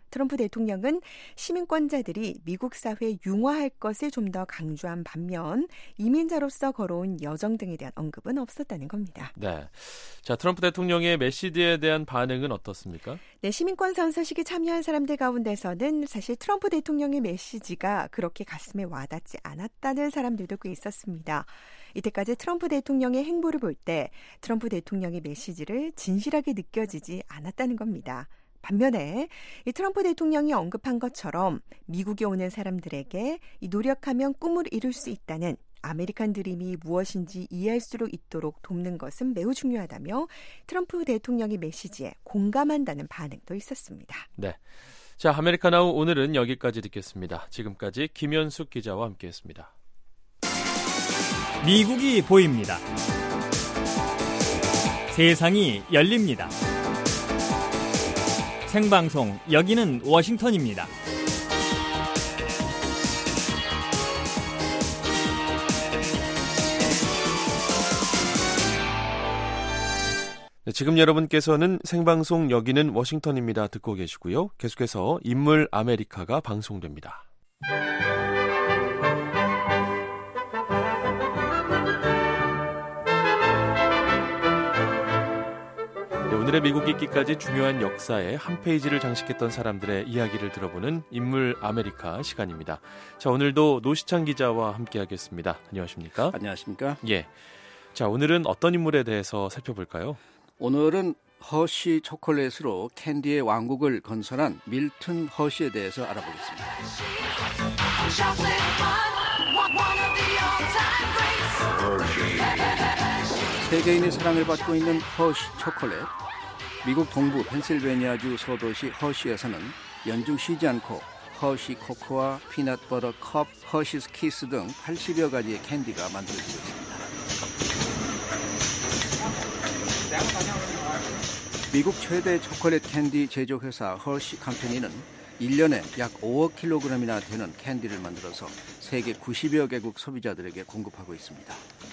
트럼프 대통령은 시민권자들이 미국 사회에 융화할 것을 좀 더 강조한 반면 이민자로서 걸어온 여정 등에 대한 언급은 없었다는 겁니다. 네. 자, 트럼프 대통령의 메시지에 대한 반응은 어떻습니까? 네, 시민권 선서식에 참여한 사람들 가운데서는 사실 트럼프 대통령의 메시지가 그렇게 가슴에 와닿지 않았다는 사람들도 꽤 있었습니다. 이때까지 트럼프 대통령의 행보를 볼 때 트럼프 대통령의 메시지를 진실하게 느껴지지 않았다는 겁니다. 반면에 이 트럼프 대통령이 언급한 것처럼 미국에 오는 사람들에게 이 노력하면 꿈을 이룰 수 있다는 아메리칸 드림이 무엇인지 이해할 수 있도록 돕는 것은 매우 중요하다며 트럼프 대통령의 메시지에 공감한다는 반응도 있었습니다. 네. 자, 아메리카나우 오늘은 여기까지 듣겠습니다. 지금까지 김현숙 기자와 함께했습니다. 미국이 보입니다. 세상이 열립니다. 생방송 여기는 워싱턴입니다. 네, 지금 여러분께서는 생방송 여기는 워싱턴입니다 듣고 계시고요. 계속해서 인물 아메리카가 방송됩니다. 네, 오늘의 미국 읽기까지 중요한 역사의 한 페이지를 장식했던 사람들의 이야기를 들어보는 인물 아메리카 시간입니다. 자, 오늘도 노시창 기자와 함께하겠습니다. 안녕하십니까? 안녕하십니까? 예. 자, 오늘은 어떤 인물에 대해서 살펴볼까요? 오늘은 허쉬 초콜릿으로 캔디의 왕국을 건설한 밀튼 허쉬에 대해서 알아보겠습니다. 세계인의 사랑을 받고 있는 허쉬 초콜릿. 미국 동부 펜실베니아주 소도시 허쉬에서는 연중 쉬지 않고 허쉬 코코아, 피넛 버터 컵, 허쉬스 키스 등 80여 가지의 캔디가 만들어지고 있습니다. 미국 최대 초콜릿 캔디 제조회사 허쉬 컴퍼니는 1년에 약 5억 킬로그램이나 되는 캔디를 만들어서 세계 90여 개국 소비자들에게 공급하고 있습니다.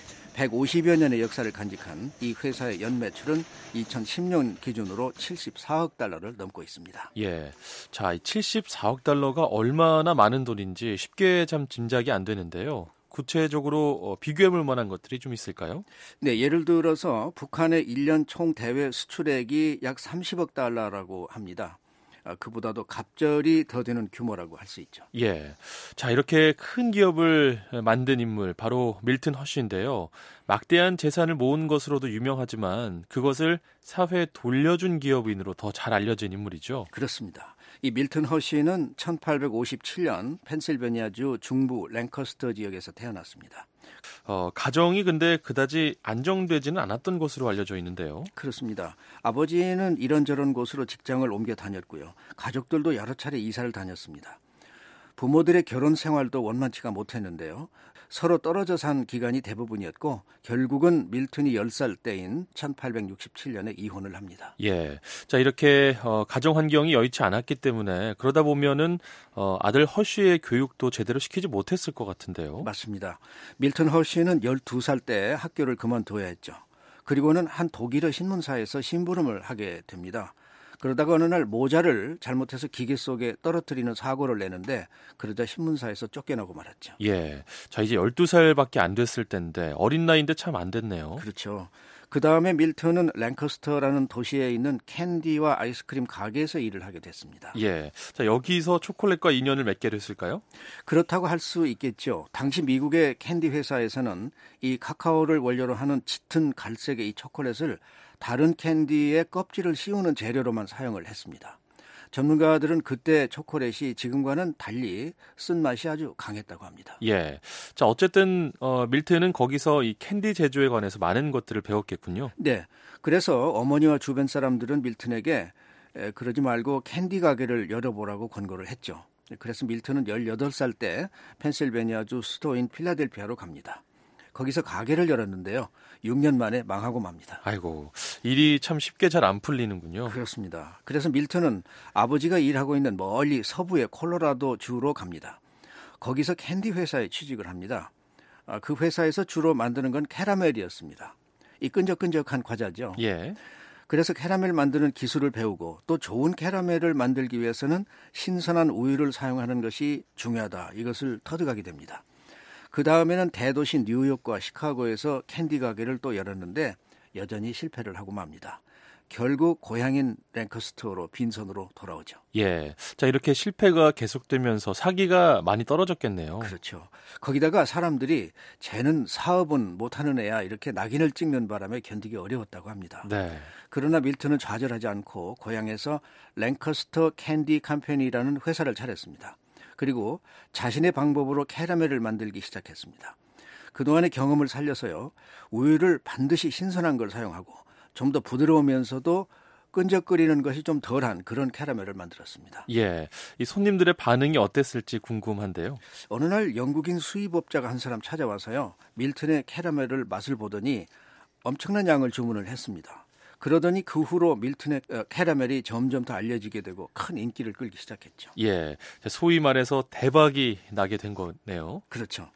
150여 년의 역사를 간직한 이 회사의 연매출은 2010년 기준으로 74억 달러를 넘고 있습니다. 예, 자, 74억 달러가 얼마나 많은 돈인지 쉽게 참 짐작이 안 되는데요. 구체적으로 비교해볼 만한 것들이 좀 있을까요? 네, 예를 들어서 북한의 1년 총 대외 수출액이 약 30억 달러라고 합니다. 그보다도 갑절이 더 되는 규모라고 할 수 있죠. 예, 자, 이렇게 큰 기업을 만든 인물 바로 밀튼 허쉬인데요. 막대한 재산을 모은 것으로도 유명하지만 그것을 사회에 돌려준 기업인으로 더 잘 알려진 인물이죠. 그렇습니다. 이 밀튼 허쉬는 1857년 펜실베니아주 중부 랭커스터 지역에서 태어났습니다. 가정이 근데 그다지 안정되지는 않았던 것으로 알려져 있는데요. 그렇습니다. 아버지는 이런저런 곳으로 직장을 옮겨 다녔고요. 가족들도 여러 차례 이사를 다녔습니다. 부모들의 결혼 생활도 원만치가 못했는데요. 서로 떨어져 산 기간이 대부분이었고 결국은 밀튼이 10살 때인 1867년에 이혼을 합니다. 예, 자, 이렇게 가정 환경이 여의치 않았기 때문에 그러다 보면은 아들 허쉬의 교육도 제대로 시키지 못했을 것 같은데요. 맞습니다. 밀튼 허쉬는 12살 때 학교를 그만둬야 했죠. 그리고는 한 독일어 신문사에서 심부름을 하게 됩니다. 그러다가 어느 날 모자를 잘못해서 기계 속에 떨어뜨리는 사고를 내는데 그러자 신문사에서 쫓겨나고 말았죠. 예, 자, 이제 12살밖에 안 됐을 때인데 어린 나이인데 참 안 됐네요. 그렇죠. 그 다음에 밀턴은 랭커스터라는 도시에 있는 캔디와 아이스크림 가게에서 일을 하게 됐습니다. 예, 자, 여기서 초콜릿과 인연을 맺게 됐을까요? 그렇다고 할 수 있겠죠. 당시 미국의 캔디 회사에서는 이 카카오를 원료로 하는 짙은 갈색의 이 초콜릿을 다른 캔디의 껍질을 씌우는 재료로만 사용을 했습니다. 전문가들은 그때 초콜릿이 지금과는 달리 쓴맛이 아주 강했다고 합니다. 예, 자, 어쨌든 밀튼은 거기서 이 캔디 제조에 관해서 많은 것들을 배웠겠군요. 네, 그래서 어머니와 주변 사람들은 밀튼에게 그러지 말고 캔디 가게를 열어보라고 권고를 했죠. 그래서 밀튼은 18살 때 펜실베니아주 수도인 필라델피아로 갑니다. 거기서 가게를 열었는데요. 6년 만에 망하고 맙니다. 아이고, 일이 참 쉽게 잘 안 풀리는군요. 그렇습니다. 그래서 밀턴은 아버지가 일하고 있는 멀리 서부의 콜로라도 주로 갑니다. 거기서 캔디 회사에 취직을 합니다. 그 회사에서 주로 만드는 건 캐러멜이었습니다. 이 끈적끈적한 과자죠. 예. 그래서 캐러멜 만드는 기술을 배우고 또 좋은 캐러멜을 만들기 위해서는 신선한 우유를 사용하는 것이 중요하다. 이것을 터득하게 됩니다. 그 다음에는 대도시 뉴욕과 시카고에서 캔디 가게를 또 열었는데 여전히 실패를 하고 맙니다. 결국 고향인 랭커스터로 빈손으로 돌아오죠. 예. 자, 이렇게 실패가 계속되면서 사기가 많이 떨어졌겠네요. 그렇죠. 거기다가 사람들이 쟤는 사업은 못하는 애야 이렇게 낙인을 찍는 바람에 견디기 어려웠다고 합니다. 네. 그러나 밀턴은 좌절하지 않고 고향에서 랭커스터 캔디 컴퍼니라는 회사를 차렸습니다. 그리고 자신의 방법으로 캐러멜을 만들기 시작했습니다. 그동안의 경험을 살려서요. 우유를 반드시 신선한 걸 사용하고 좀 더 부드러우면서도 끈적거리는 것이 좀 덜한 그런 캐러멜을 만들었습니다. 예, 이 손님들의 반응이 어땠을지 궁금한데요. 어느 날 영국인 수입업자가 한 사람 찾아와서요. 밀턴의 캐러멜을 맛을 보더니 엄청난 양을 주문을 했습니다. 그러더니 그 후로 밀턴의 캐러멜이 점점 더 알려지게 되고 큰 인기를 끌기 시작했죠. 예, 소위 말해서 대박이 나게 된 거네요. 그렇죠.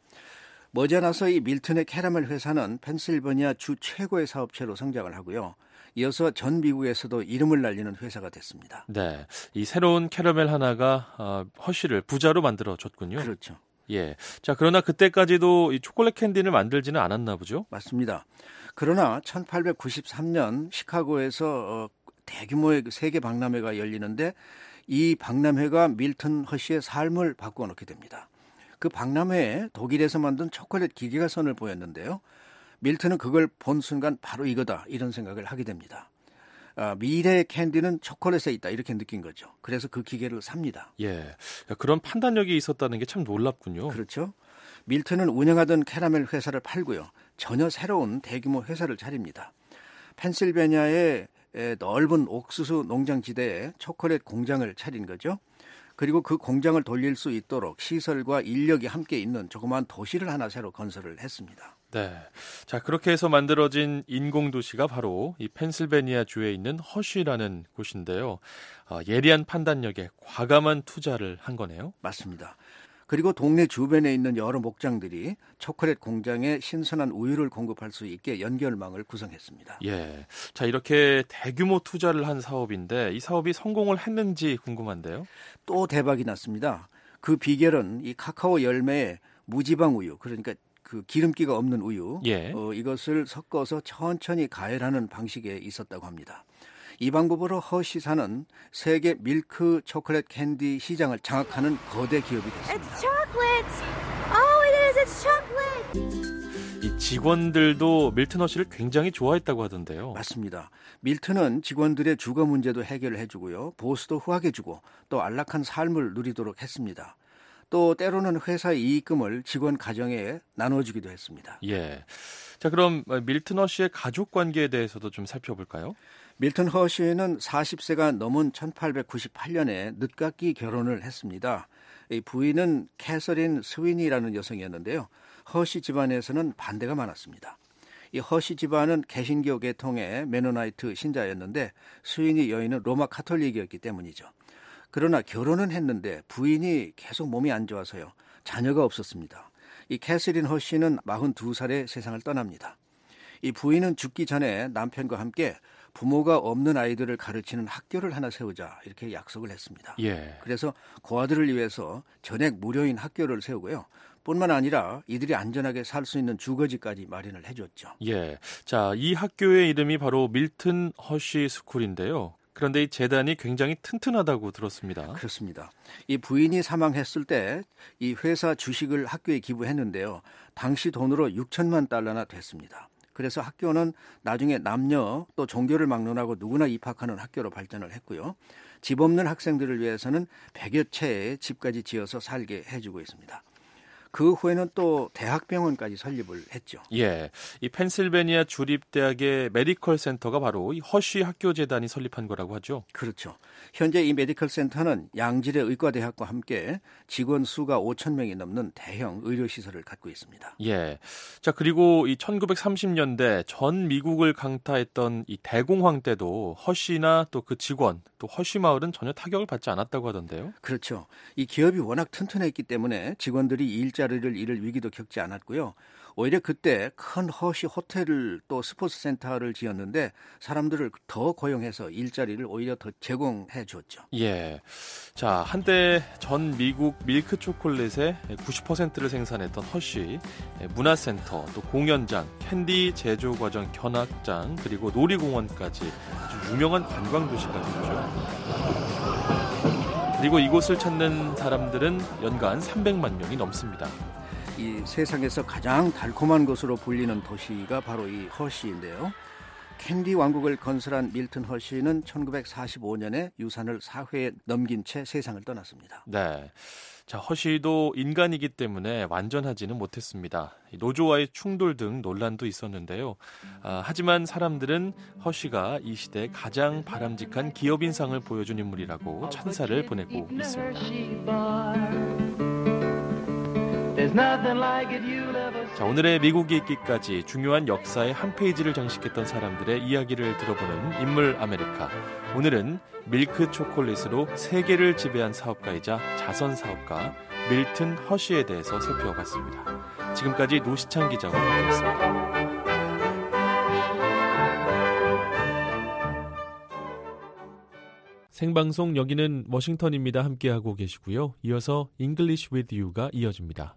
머지않아서 이 밀턴의 캐러멜 회사는 펜실베니아 주 최고의 사업체로 성장을 하고요. 이어서 전 미국에서도 이름을 날리는 회사가 됐습니다. 네, 이 새로운 캐러멜 하나가 허쉬를 부자로 만들어줬군요. 그렇죠. 예, 자 그러나 그때까지도 이 초콜릿 캔디를 만들지는 않았나 보죠? 맞습니다. 그러나 1893년 시카고에서 대규모의 세계 박람회가 열리는데 이 박람회가 밀턴 허쉬의 삶을 바꿔놓게 됩니다. 그 박람회에 독일에서 만든 초콜릿 기계가 선을 보였는데요. 밀턴은 그걸 본 순간 바로 이거다 이런 생각을 하게 됩니다. 미래의 캔디는 초콜릿에 있다 이렇게 느낀 거죠. 그래서 그 기계를 삽니다. 예, 그런 판단력이 있었다는 게 참 놀랍군요. 그렇죠. 밀턴은 운영하던 캐러멜 회사를 팔고요. 전혀 새로운 대규모 회사를 차립니다. 펜실베니아의 넓은 옥수수 농장 지대에 초콜릿 공장을 차린 거죠. 그리고 그 공장을 돌릴 수 있도록 시설과 인력이 함께 있는 조그마한 도시를 하나 새로 건설을 했습니다. 네, 자 그렇게 해서 만들어진 인공도시가 바로 이 펜실베니아 주에 있는 허쉬라는 곳인데요. 예리한 판단력에 과감한 투자를 한 거네요. 맞습니다. 그리고 동네 주변에 있는 여러 목장들이 초콜릿 공장에 신선한 우유를 공급할 수 있게 연결망을 구성했습니다. 예, 자 이렇게 대규모 투자를 한 사업인데 이 사업이 성공을 했는지 궁금한데요. 또 대박이 났습니다. 그 비결은 이 카카오 열매에 무지방 우유, 그러니까 그 기름기가 없는 우유, 예. 이것을 섞어서 천천히 가열하는 방식에 있었다고 합니다. 이 방법으로 허쉬사는 세계 밀크 초콜릿 캔디 시장을 장악하는 거대 기업이 됐습니다. It's chocolate! Oh, it is! It's chocolate! 이 직원들도 밀턴 허쉬를 굉장히 좋아했다고 하던데요. 맞습니다. 밀턴은 직원들의 주거 문제도 해결을 해주고요. 보수도 후하게주고 또 안락한 삶을 누리도록 했습니다. 또 때로는 회사의 이익금을 직원 가정에 나눠주기도 했습니다. 예. 자, 그럼 밀턴 허쉬의 가족 관계에 대해서도 좀 살펴볼까요? 밀턴 허쉬는 40세가 넘은 1898년에 늦깎이 결혼을 했습니다. 이 부인은 캐서린 스위니라는 여성이었는데요. 허쉬 집안에서는 반대가 많았습니다. 이 허쉬 집안은 개신교 계통의 메노나이트 신자였는데 스위니 여인은 로마 카톨릭이었기 때문이죠. 그러나 결혼은 했는데 부인이 계속 몸이 안 좋아서요. 자녀가 없었습니다. 이 캐서린 허쉬는 42살에 세상을 떠납니다. 이 부인은 죽기 전에 남편과 함께 부모가 없는 아이들을 가르치는 학교를 하나 세우자 이렇게 약속을 했습니다. 예. 그래서 고아들을 위해서 전액 무료인 학교를 세우고요. 뿐만 아니라 이들이 안전하게 살 수 있는 주거지까지 마련을 해줬죠. 예. 자, 이 학교의 이름이 바로 밀턴 허쉬 스쿨인데요. 그런데 이 재단이 굉장히 튼튼하다고 들었습니다. 그렇습니다. 이 부인이 사망했을 때 이 회사 주식을 학교에 기부했는데요. 당시 돈으로 6천만 달러나 됐습니다. 그래서 학교는 나중에 남녀 또 종교를 막론하고 누구나 입학하는 학교로 발전을 했고요. 집 없는 학생들을 위해서는 100여 채의 집까지 지어서 살게 해주고 있습니다. 그 후에는 또 대학병원까지 설립을 했죠. 예, 이 펜실베니아 주립대학의 메디컬 센터가 바로 이 허쉬 학교 재단이 설립한 거라고 하죠. 그렇죠. 현재 이 메디컬 센터는 양질의 의과대학과 함께 직원 수가 5천 명이 넘는 대형 의료시설을 갖고 있습니다. 예, 자 그리고 이 1930년대 전 미국을 강타했던 이 대공황 때도 허쉬나 또 그 직원 또 허쉬 마을은 전혀 타격을 받지 않았다고 하던데요. 그렇죠. 이 기업이 워낙 튼튼했기 때문에 직원들이 일정 일자리를 잃을 위기도 겪지 않았고요. 오히려 그때 큰 허쉬 호텔을 또 스포츠 센터를 지었는데 사람들을 더 고용해서 일자리를 오히려 더 제공해 줬죠. 예. 자, 한때 전 미국 밀크 초콜릿의 90%를 생산했던 허쉬, 문화센터, 또 공연장, 캔디 제조 과정 견학장, 그리고 놀이공원까지 아주 유명한 관광 도시가 됐죠. 그리고 이곳을 찾는 사람들은 연간 300만 명이 넘습니다. 이 세상에서 가장 달콤한 것으로 불리는 도시가 바로 이 허쉬인데요. 캔디 왕국을 건설한 밀턴 허쉬는 1945년에 유산을 사회에 넘긴 채 세상을 떠났습니다. 네. 자, 허쉬도 인간이기 때문에 완전하지는 못했습니다. 노조와의 충돌 등 논란도 있었는데요. 하지만 사람들은 허쉬가 이 시대 가장 바람직한 기업인상을 보여준 인물이라고 찬사를 보내고 있습니다. 자, 오늘의 미국이 있기까지 중요한 역사의 한 페이지를 장식했던 사람들의 이야기를 들어보는 인물 아메리카. 오늘은 밀크 초콜릿으로 세계를 지배한 사업가이자 자선 사업가 밀턴 허쉬에 대해서 살펴봤습니다. 지금까지 노시창 기자와 함께했습니다. 생방송 여기는 워싱턴입니다. 함께하고 계시고요. 이어서 English with You가 이어집니다.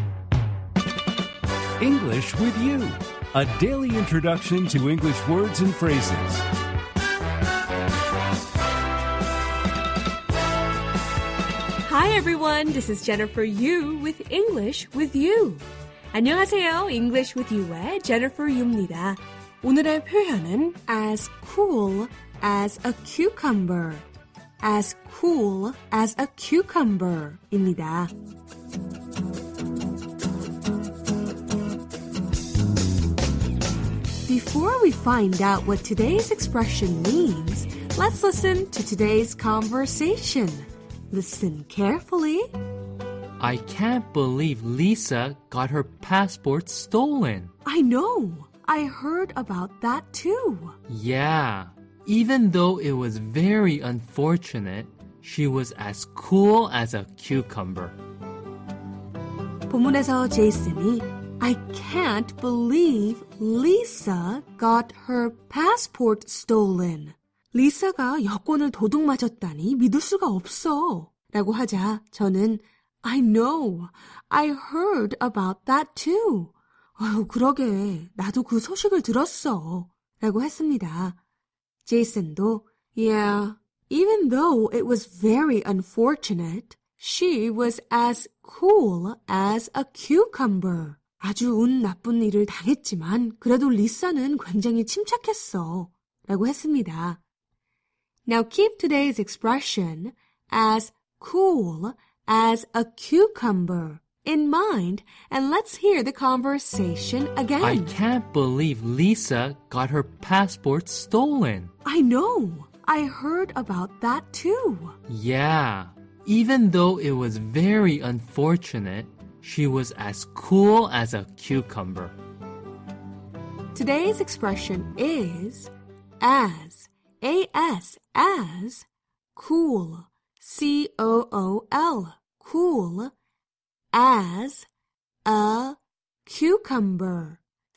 English with You, a daily introduction to English words and phrases. Hi everyone, this is Jennifer Yu with English with You. 안녕하세요, English with You의 Jennifer Yu입니다. 오늘의 표현은 as cool as a cucumber. As cool as a cucumber입니다. Before we find out what today's expression means, let's listen to today's conversation. Listen carefully. I can't believe Lisa got her passport stolen. I know. I heard about that too. Yeah. Even though it was very unfortunate, she was as cool as a cucumber. 본문에서 제이슨이 I can't believe Lisa got her passport stolen. 리사가 여권을 도둑 맞았다니 믿을 수가 없어. 라고 하자 저는 I know. I heard about that too. 그러게. 나도 그 소식을 들었어. 라고 했습니다. 제이슨도 Yeah, even though it was very unfortunate, she was as cool as a cucumber. 아주 운 나쁜 일을 당했지만 그래도 리사는 굉장히 침착했어. 라고 했습니다. Now keep today's expression as cool as a cucumber in mind and let's hear the conversation again. I can't believe Lisa got her passport stolen. I know. I heard about that too. Yeah. Even though it was very unfortunate, she was as cool as a cucumber. Today's expression is as, as, cool, C-O-O-L, cool, as a cucumber,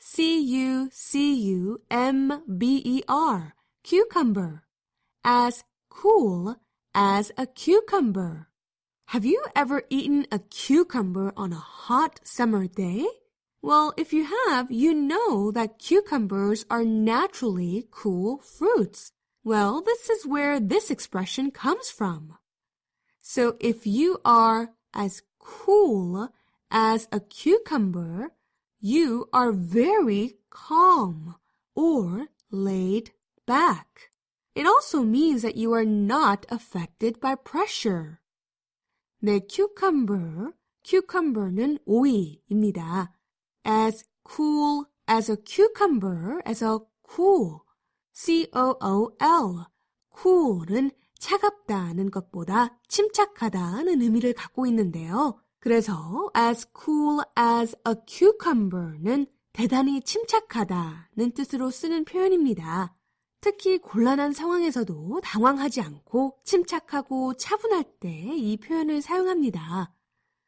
C-U-C-U-M-B-E-R, cucumber, as cool as a cucumber. Have you ever eaten a cucumber on a hot summer day? Well, if you have, you know that cucumbers are naturally cool fruits. Well, this is where this expression comes from. So if you are as cool as a cucumber, you are very calm or laid back. It also means that you are not affected by pressure. 네, cucumber는 오이입니다. As cool as a cucumber에서 cool, C-O-O-L, cool은 차갑다는 것보다 침착하다는 의미를 갖고 있는데요. 그래서 as cool as a cucumber는 대단히 침착하다는 뜻으로 쓰는 표현입니다. 특히 곤란한 상황에서도 당황하지 않고 침착하고 차분할 때 이 표현을 사용합니다.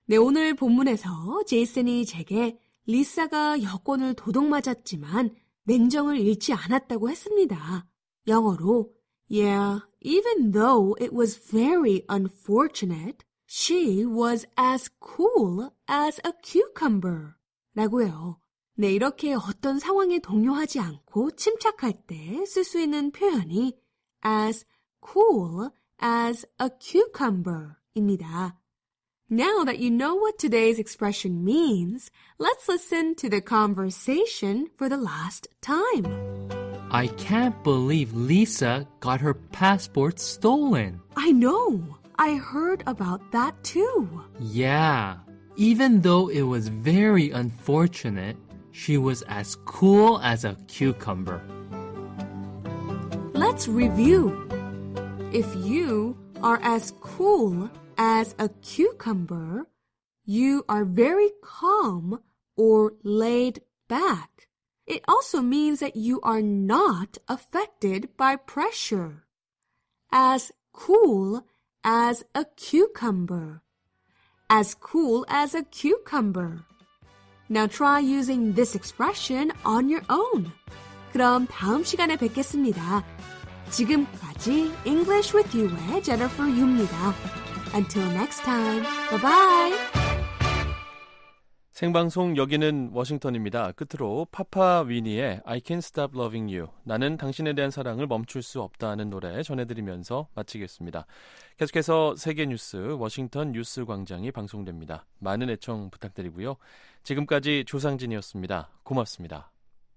네, 오늘 본문에서 제이슨이 제게 리사가 여권을 도둑맞았지만 냉정을 잃지 않았다고 했습니다. 영어로 Yeah, even though it was very unfortunate, she was as cool as a cucumber 라고요. 네, 이렇게 어떤 상황에 동요하지 않고 침착할 때 쓸 수 있는 표현이 as cool as a cucumber 입니다. Now that you know what today's expression means, let's listen to the conversation for the last time. I can't believe Lisa got her passport stolen. I know. I heard about that too. Yeah. Even though it was very unfortunate, she was as cool as a cucumber. Let's review. If you are as cool as a cucumber, you are very calm or laid back. It also means that you are not affected by pressure. As cool as a cucumber. As cool as a cucumber. Now try using this expression on your own. 그럼 다음 시간에 뵙겠습니다. 지금까지 English with You의 Jennifer Yu입니다. Until next time. Bye-bye. 생방송 여기는 워싱턴입니다. 끝으로 파파 위니의 I Can't Stop Loving You, 나는 당신에 대한 사랑을 멈출 수 없다는 노래 전해드리면서 마치겠습니다. 계속해서 세계 뉴스 워싱턴 뉴스 광장이 방송됩니다. 많은 애청 부탁드리고요. 지금까지 조상진이었습니다. 고맙습니다.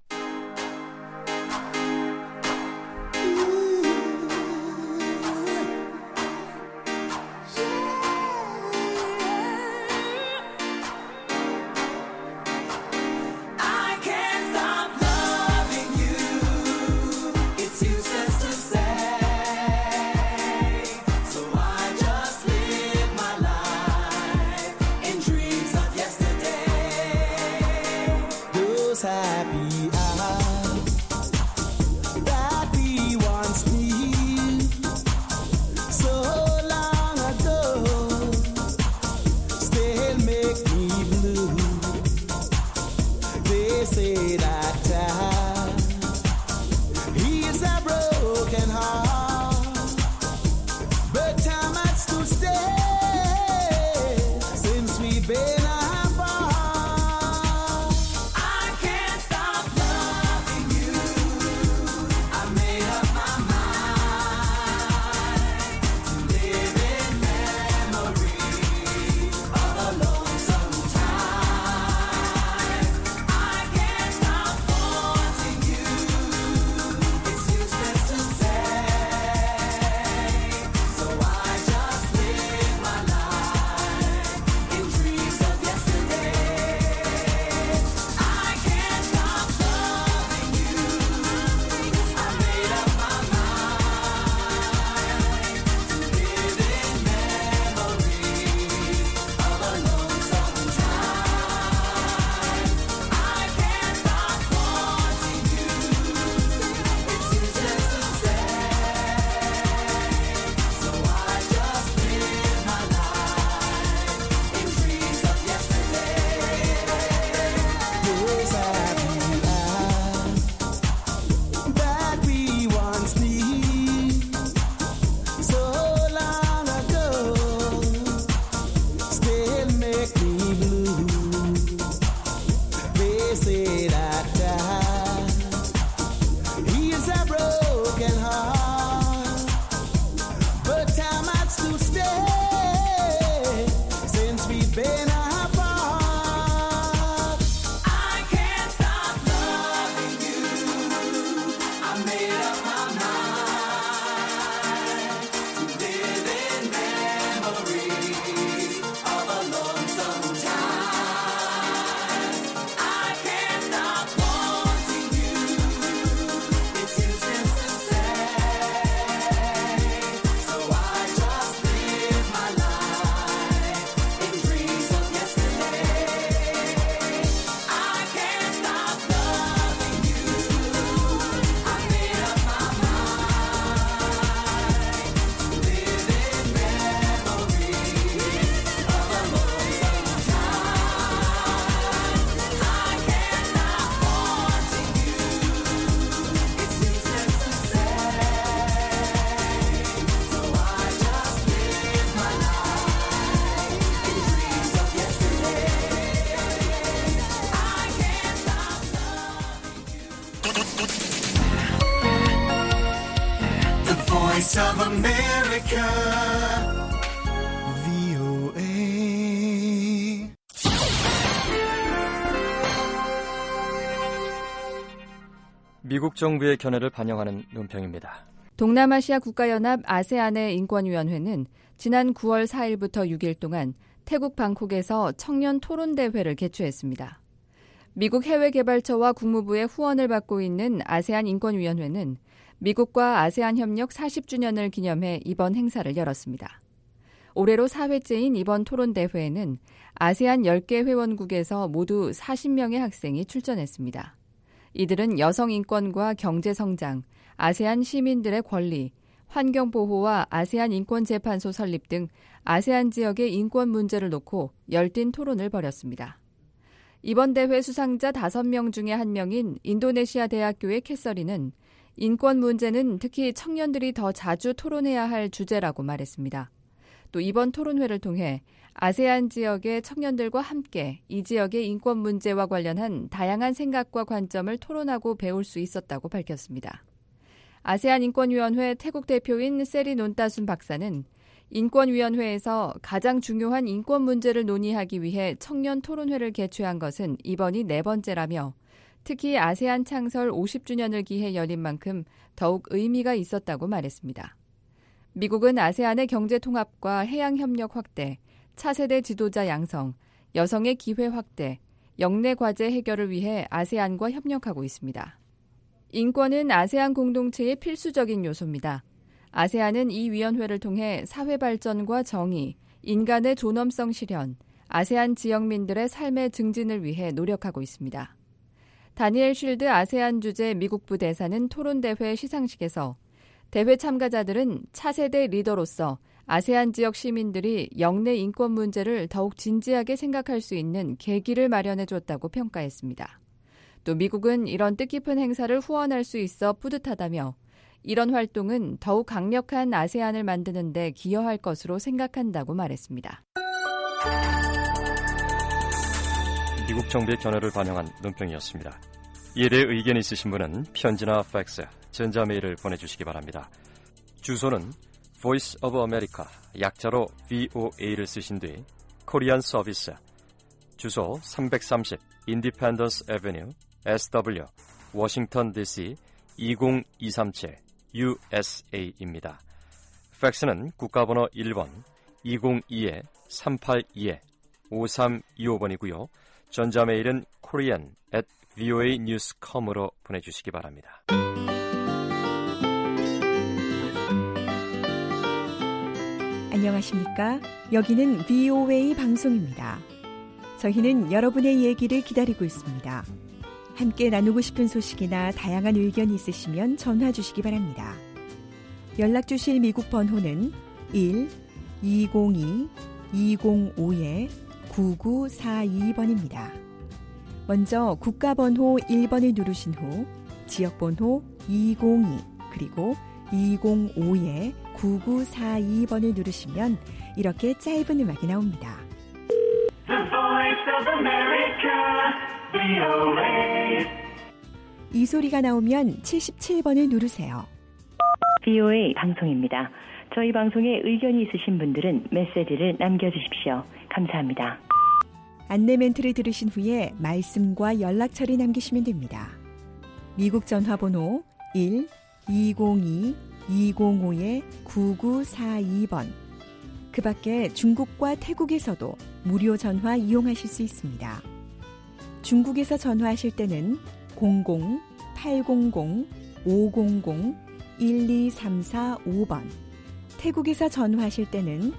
Happy eyes that we once knew so long ago still make me blue. They say that time heals a broken heart, but time has to stay since we've been apart. I can't stop of America, VOA. 미국 정부의 견해를 반영하는 논평입니다. 동남아시아 국가연합 아세안의 인권위원회는 지난 9월 4일부터 6일 동안 태국 방콕에서 청년 토론대회를 개최했습니다. 미국 해외개발처와 국무부의 후원을 받고 있는 아세안 인권위원회는 미국과 아세안 협력 40주년을 기념해 이번 행사를 열었습니다. 올해로 4회째인 이번 토론대회에는 아세안 10개 회원국에서 모두 40명의 학생이 출전했습니다. 이들은 여성 인권과 경제 성장, 아세안 시민들의 권리, 환경보호와 아세안 인권재판소 설립 등 아세안 지역의 인권 문제를 놓고 열띤 토론을 벌였습니다. 이번 대회 수상자 5명 중에 1명인 인도네시아 대학교의 캐서린은 인권 문제는 특히 청년들이 더 자주 토론해야 할 주제라고 말했습니다. 또 이번 토론회를 통해 아세안 지역의 청년들과 함께 이 지역의 인권 문제와 관련한 다양한 생각과 관점을 토론하고 배울 수 있었다고 밝혔습니다. 아세안 인권위원회 태국 대표인 세리 논따순 박사는 인권위원회에서 가장 중요한 인권 문제를 논의하기 위해 청년 토론회를 개최한 것은 이번이 4번째라며 특히 아세안 창설 50주년을 기해 열린 만큼 더욱 의미가 있었다고 말했습니다. 미국은 아세안의 경제 통합과 해양 협력 확대, 차세대 지도자 양성, 여성의 기회 확대, 영내 과제 해결을 위해 아세안과 협력하고 있습니다. 인권은 아세안 공동체의 필수적인 요소입니다. 아세안은 이 위원회를 통해 사회 발전과 정의, 인간의 존엄성 실현, 아세안 지역민들의 삶의 증진을 위해 노력하고 있습니다. 다니엘 쉴드 아세안 주재 미국부 대사는 토론대회 시상식에서 대회 참가자들은 차세대 리더로서 아세안 지역 시민들이 영내 인권 문제를 더욱 진지하게 생각할 수 있는 계기를 마련해줬다고 평가했습니다. 또 미국은 이런 뜻깊은 행사를 후원할 수 있어 뿌듯하다며 이런 활동은 더욱 강력한 아세안을 만드는 데 기여할 것으로 생각한다고 말했습니다. 미국 정부의 견해를 반영한 논평이었습니다. 이에 대해 의견 있으신 분은 편지나 팩스, 전자메일을 보내주시기 바랍니다. 주소는 Voice of America, 약자로 VOA를 쓰신 뒤 코리안 서비스, 주소 330 Independence Avenue, SW, 워싱턴 DC 20237 USA입니다. 팩스는 국가번호 1번 202-382-5325번이고요. 전자메일은 korean@voanews.com으로 보내주시기 바랍니다. 안녕하십니까? 여기는 VOA 방송입니다. 저희는 여러분의 얘기를 기다리고 있습니다. 함께 나누고 싶은 소식이나 다양한 의견이 있으시면 전화 주시기 바랍니다. 연락 주실 미국 번호는 1-202-205-9942번입니다. 먼저 국가번호 1번을 누르신 후 지역번호 202 그리고 205-9942번을 누르시면 이렇게 짧은 음악이 나옵니다. The Voice of America, VOA. 이 소리가 나오면 77번을 누르세요. VOA 방송입니다. 저희 방송에 의견이 있으신 분들은 메시지를 남겨주십시오. 감사합니다. 안내 멘트를 들으신 후에 말씀과 연락처를 남기시면 됩니다. 미국 전화번호 1-202-205-9942번. 그 밖에 중국과 태국에서도 무료 전화 이용하실 수 있습니다. 중국에서 전화하실 때는 00-800-500-1234-5번, 태국에서 전화하실 때는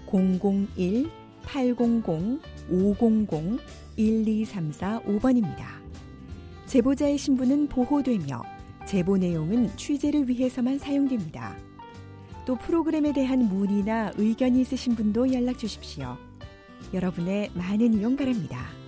001-800-500-1234-5번입니다. 제보자의 신분은 보호되며 제보 내용은 취재를 위해서만 사용됩니다. 또 프로그램에 대한 문의나 의견이 있으신 분도 연락 주십시오. 여러분의 많은 이용 바랍니다.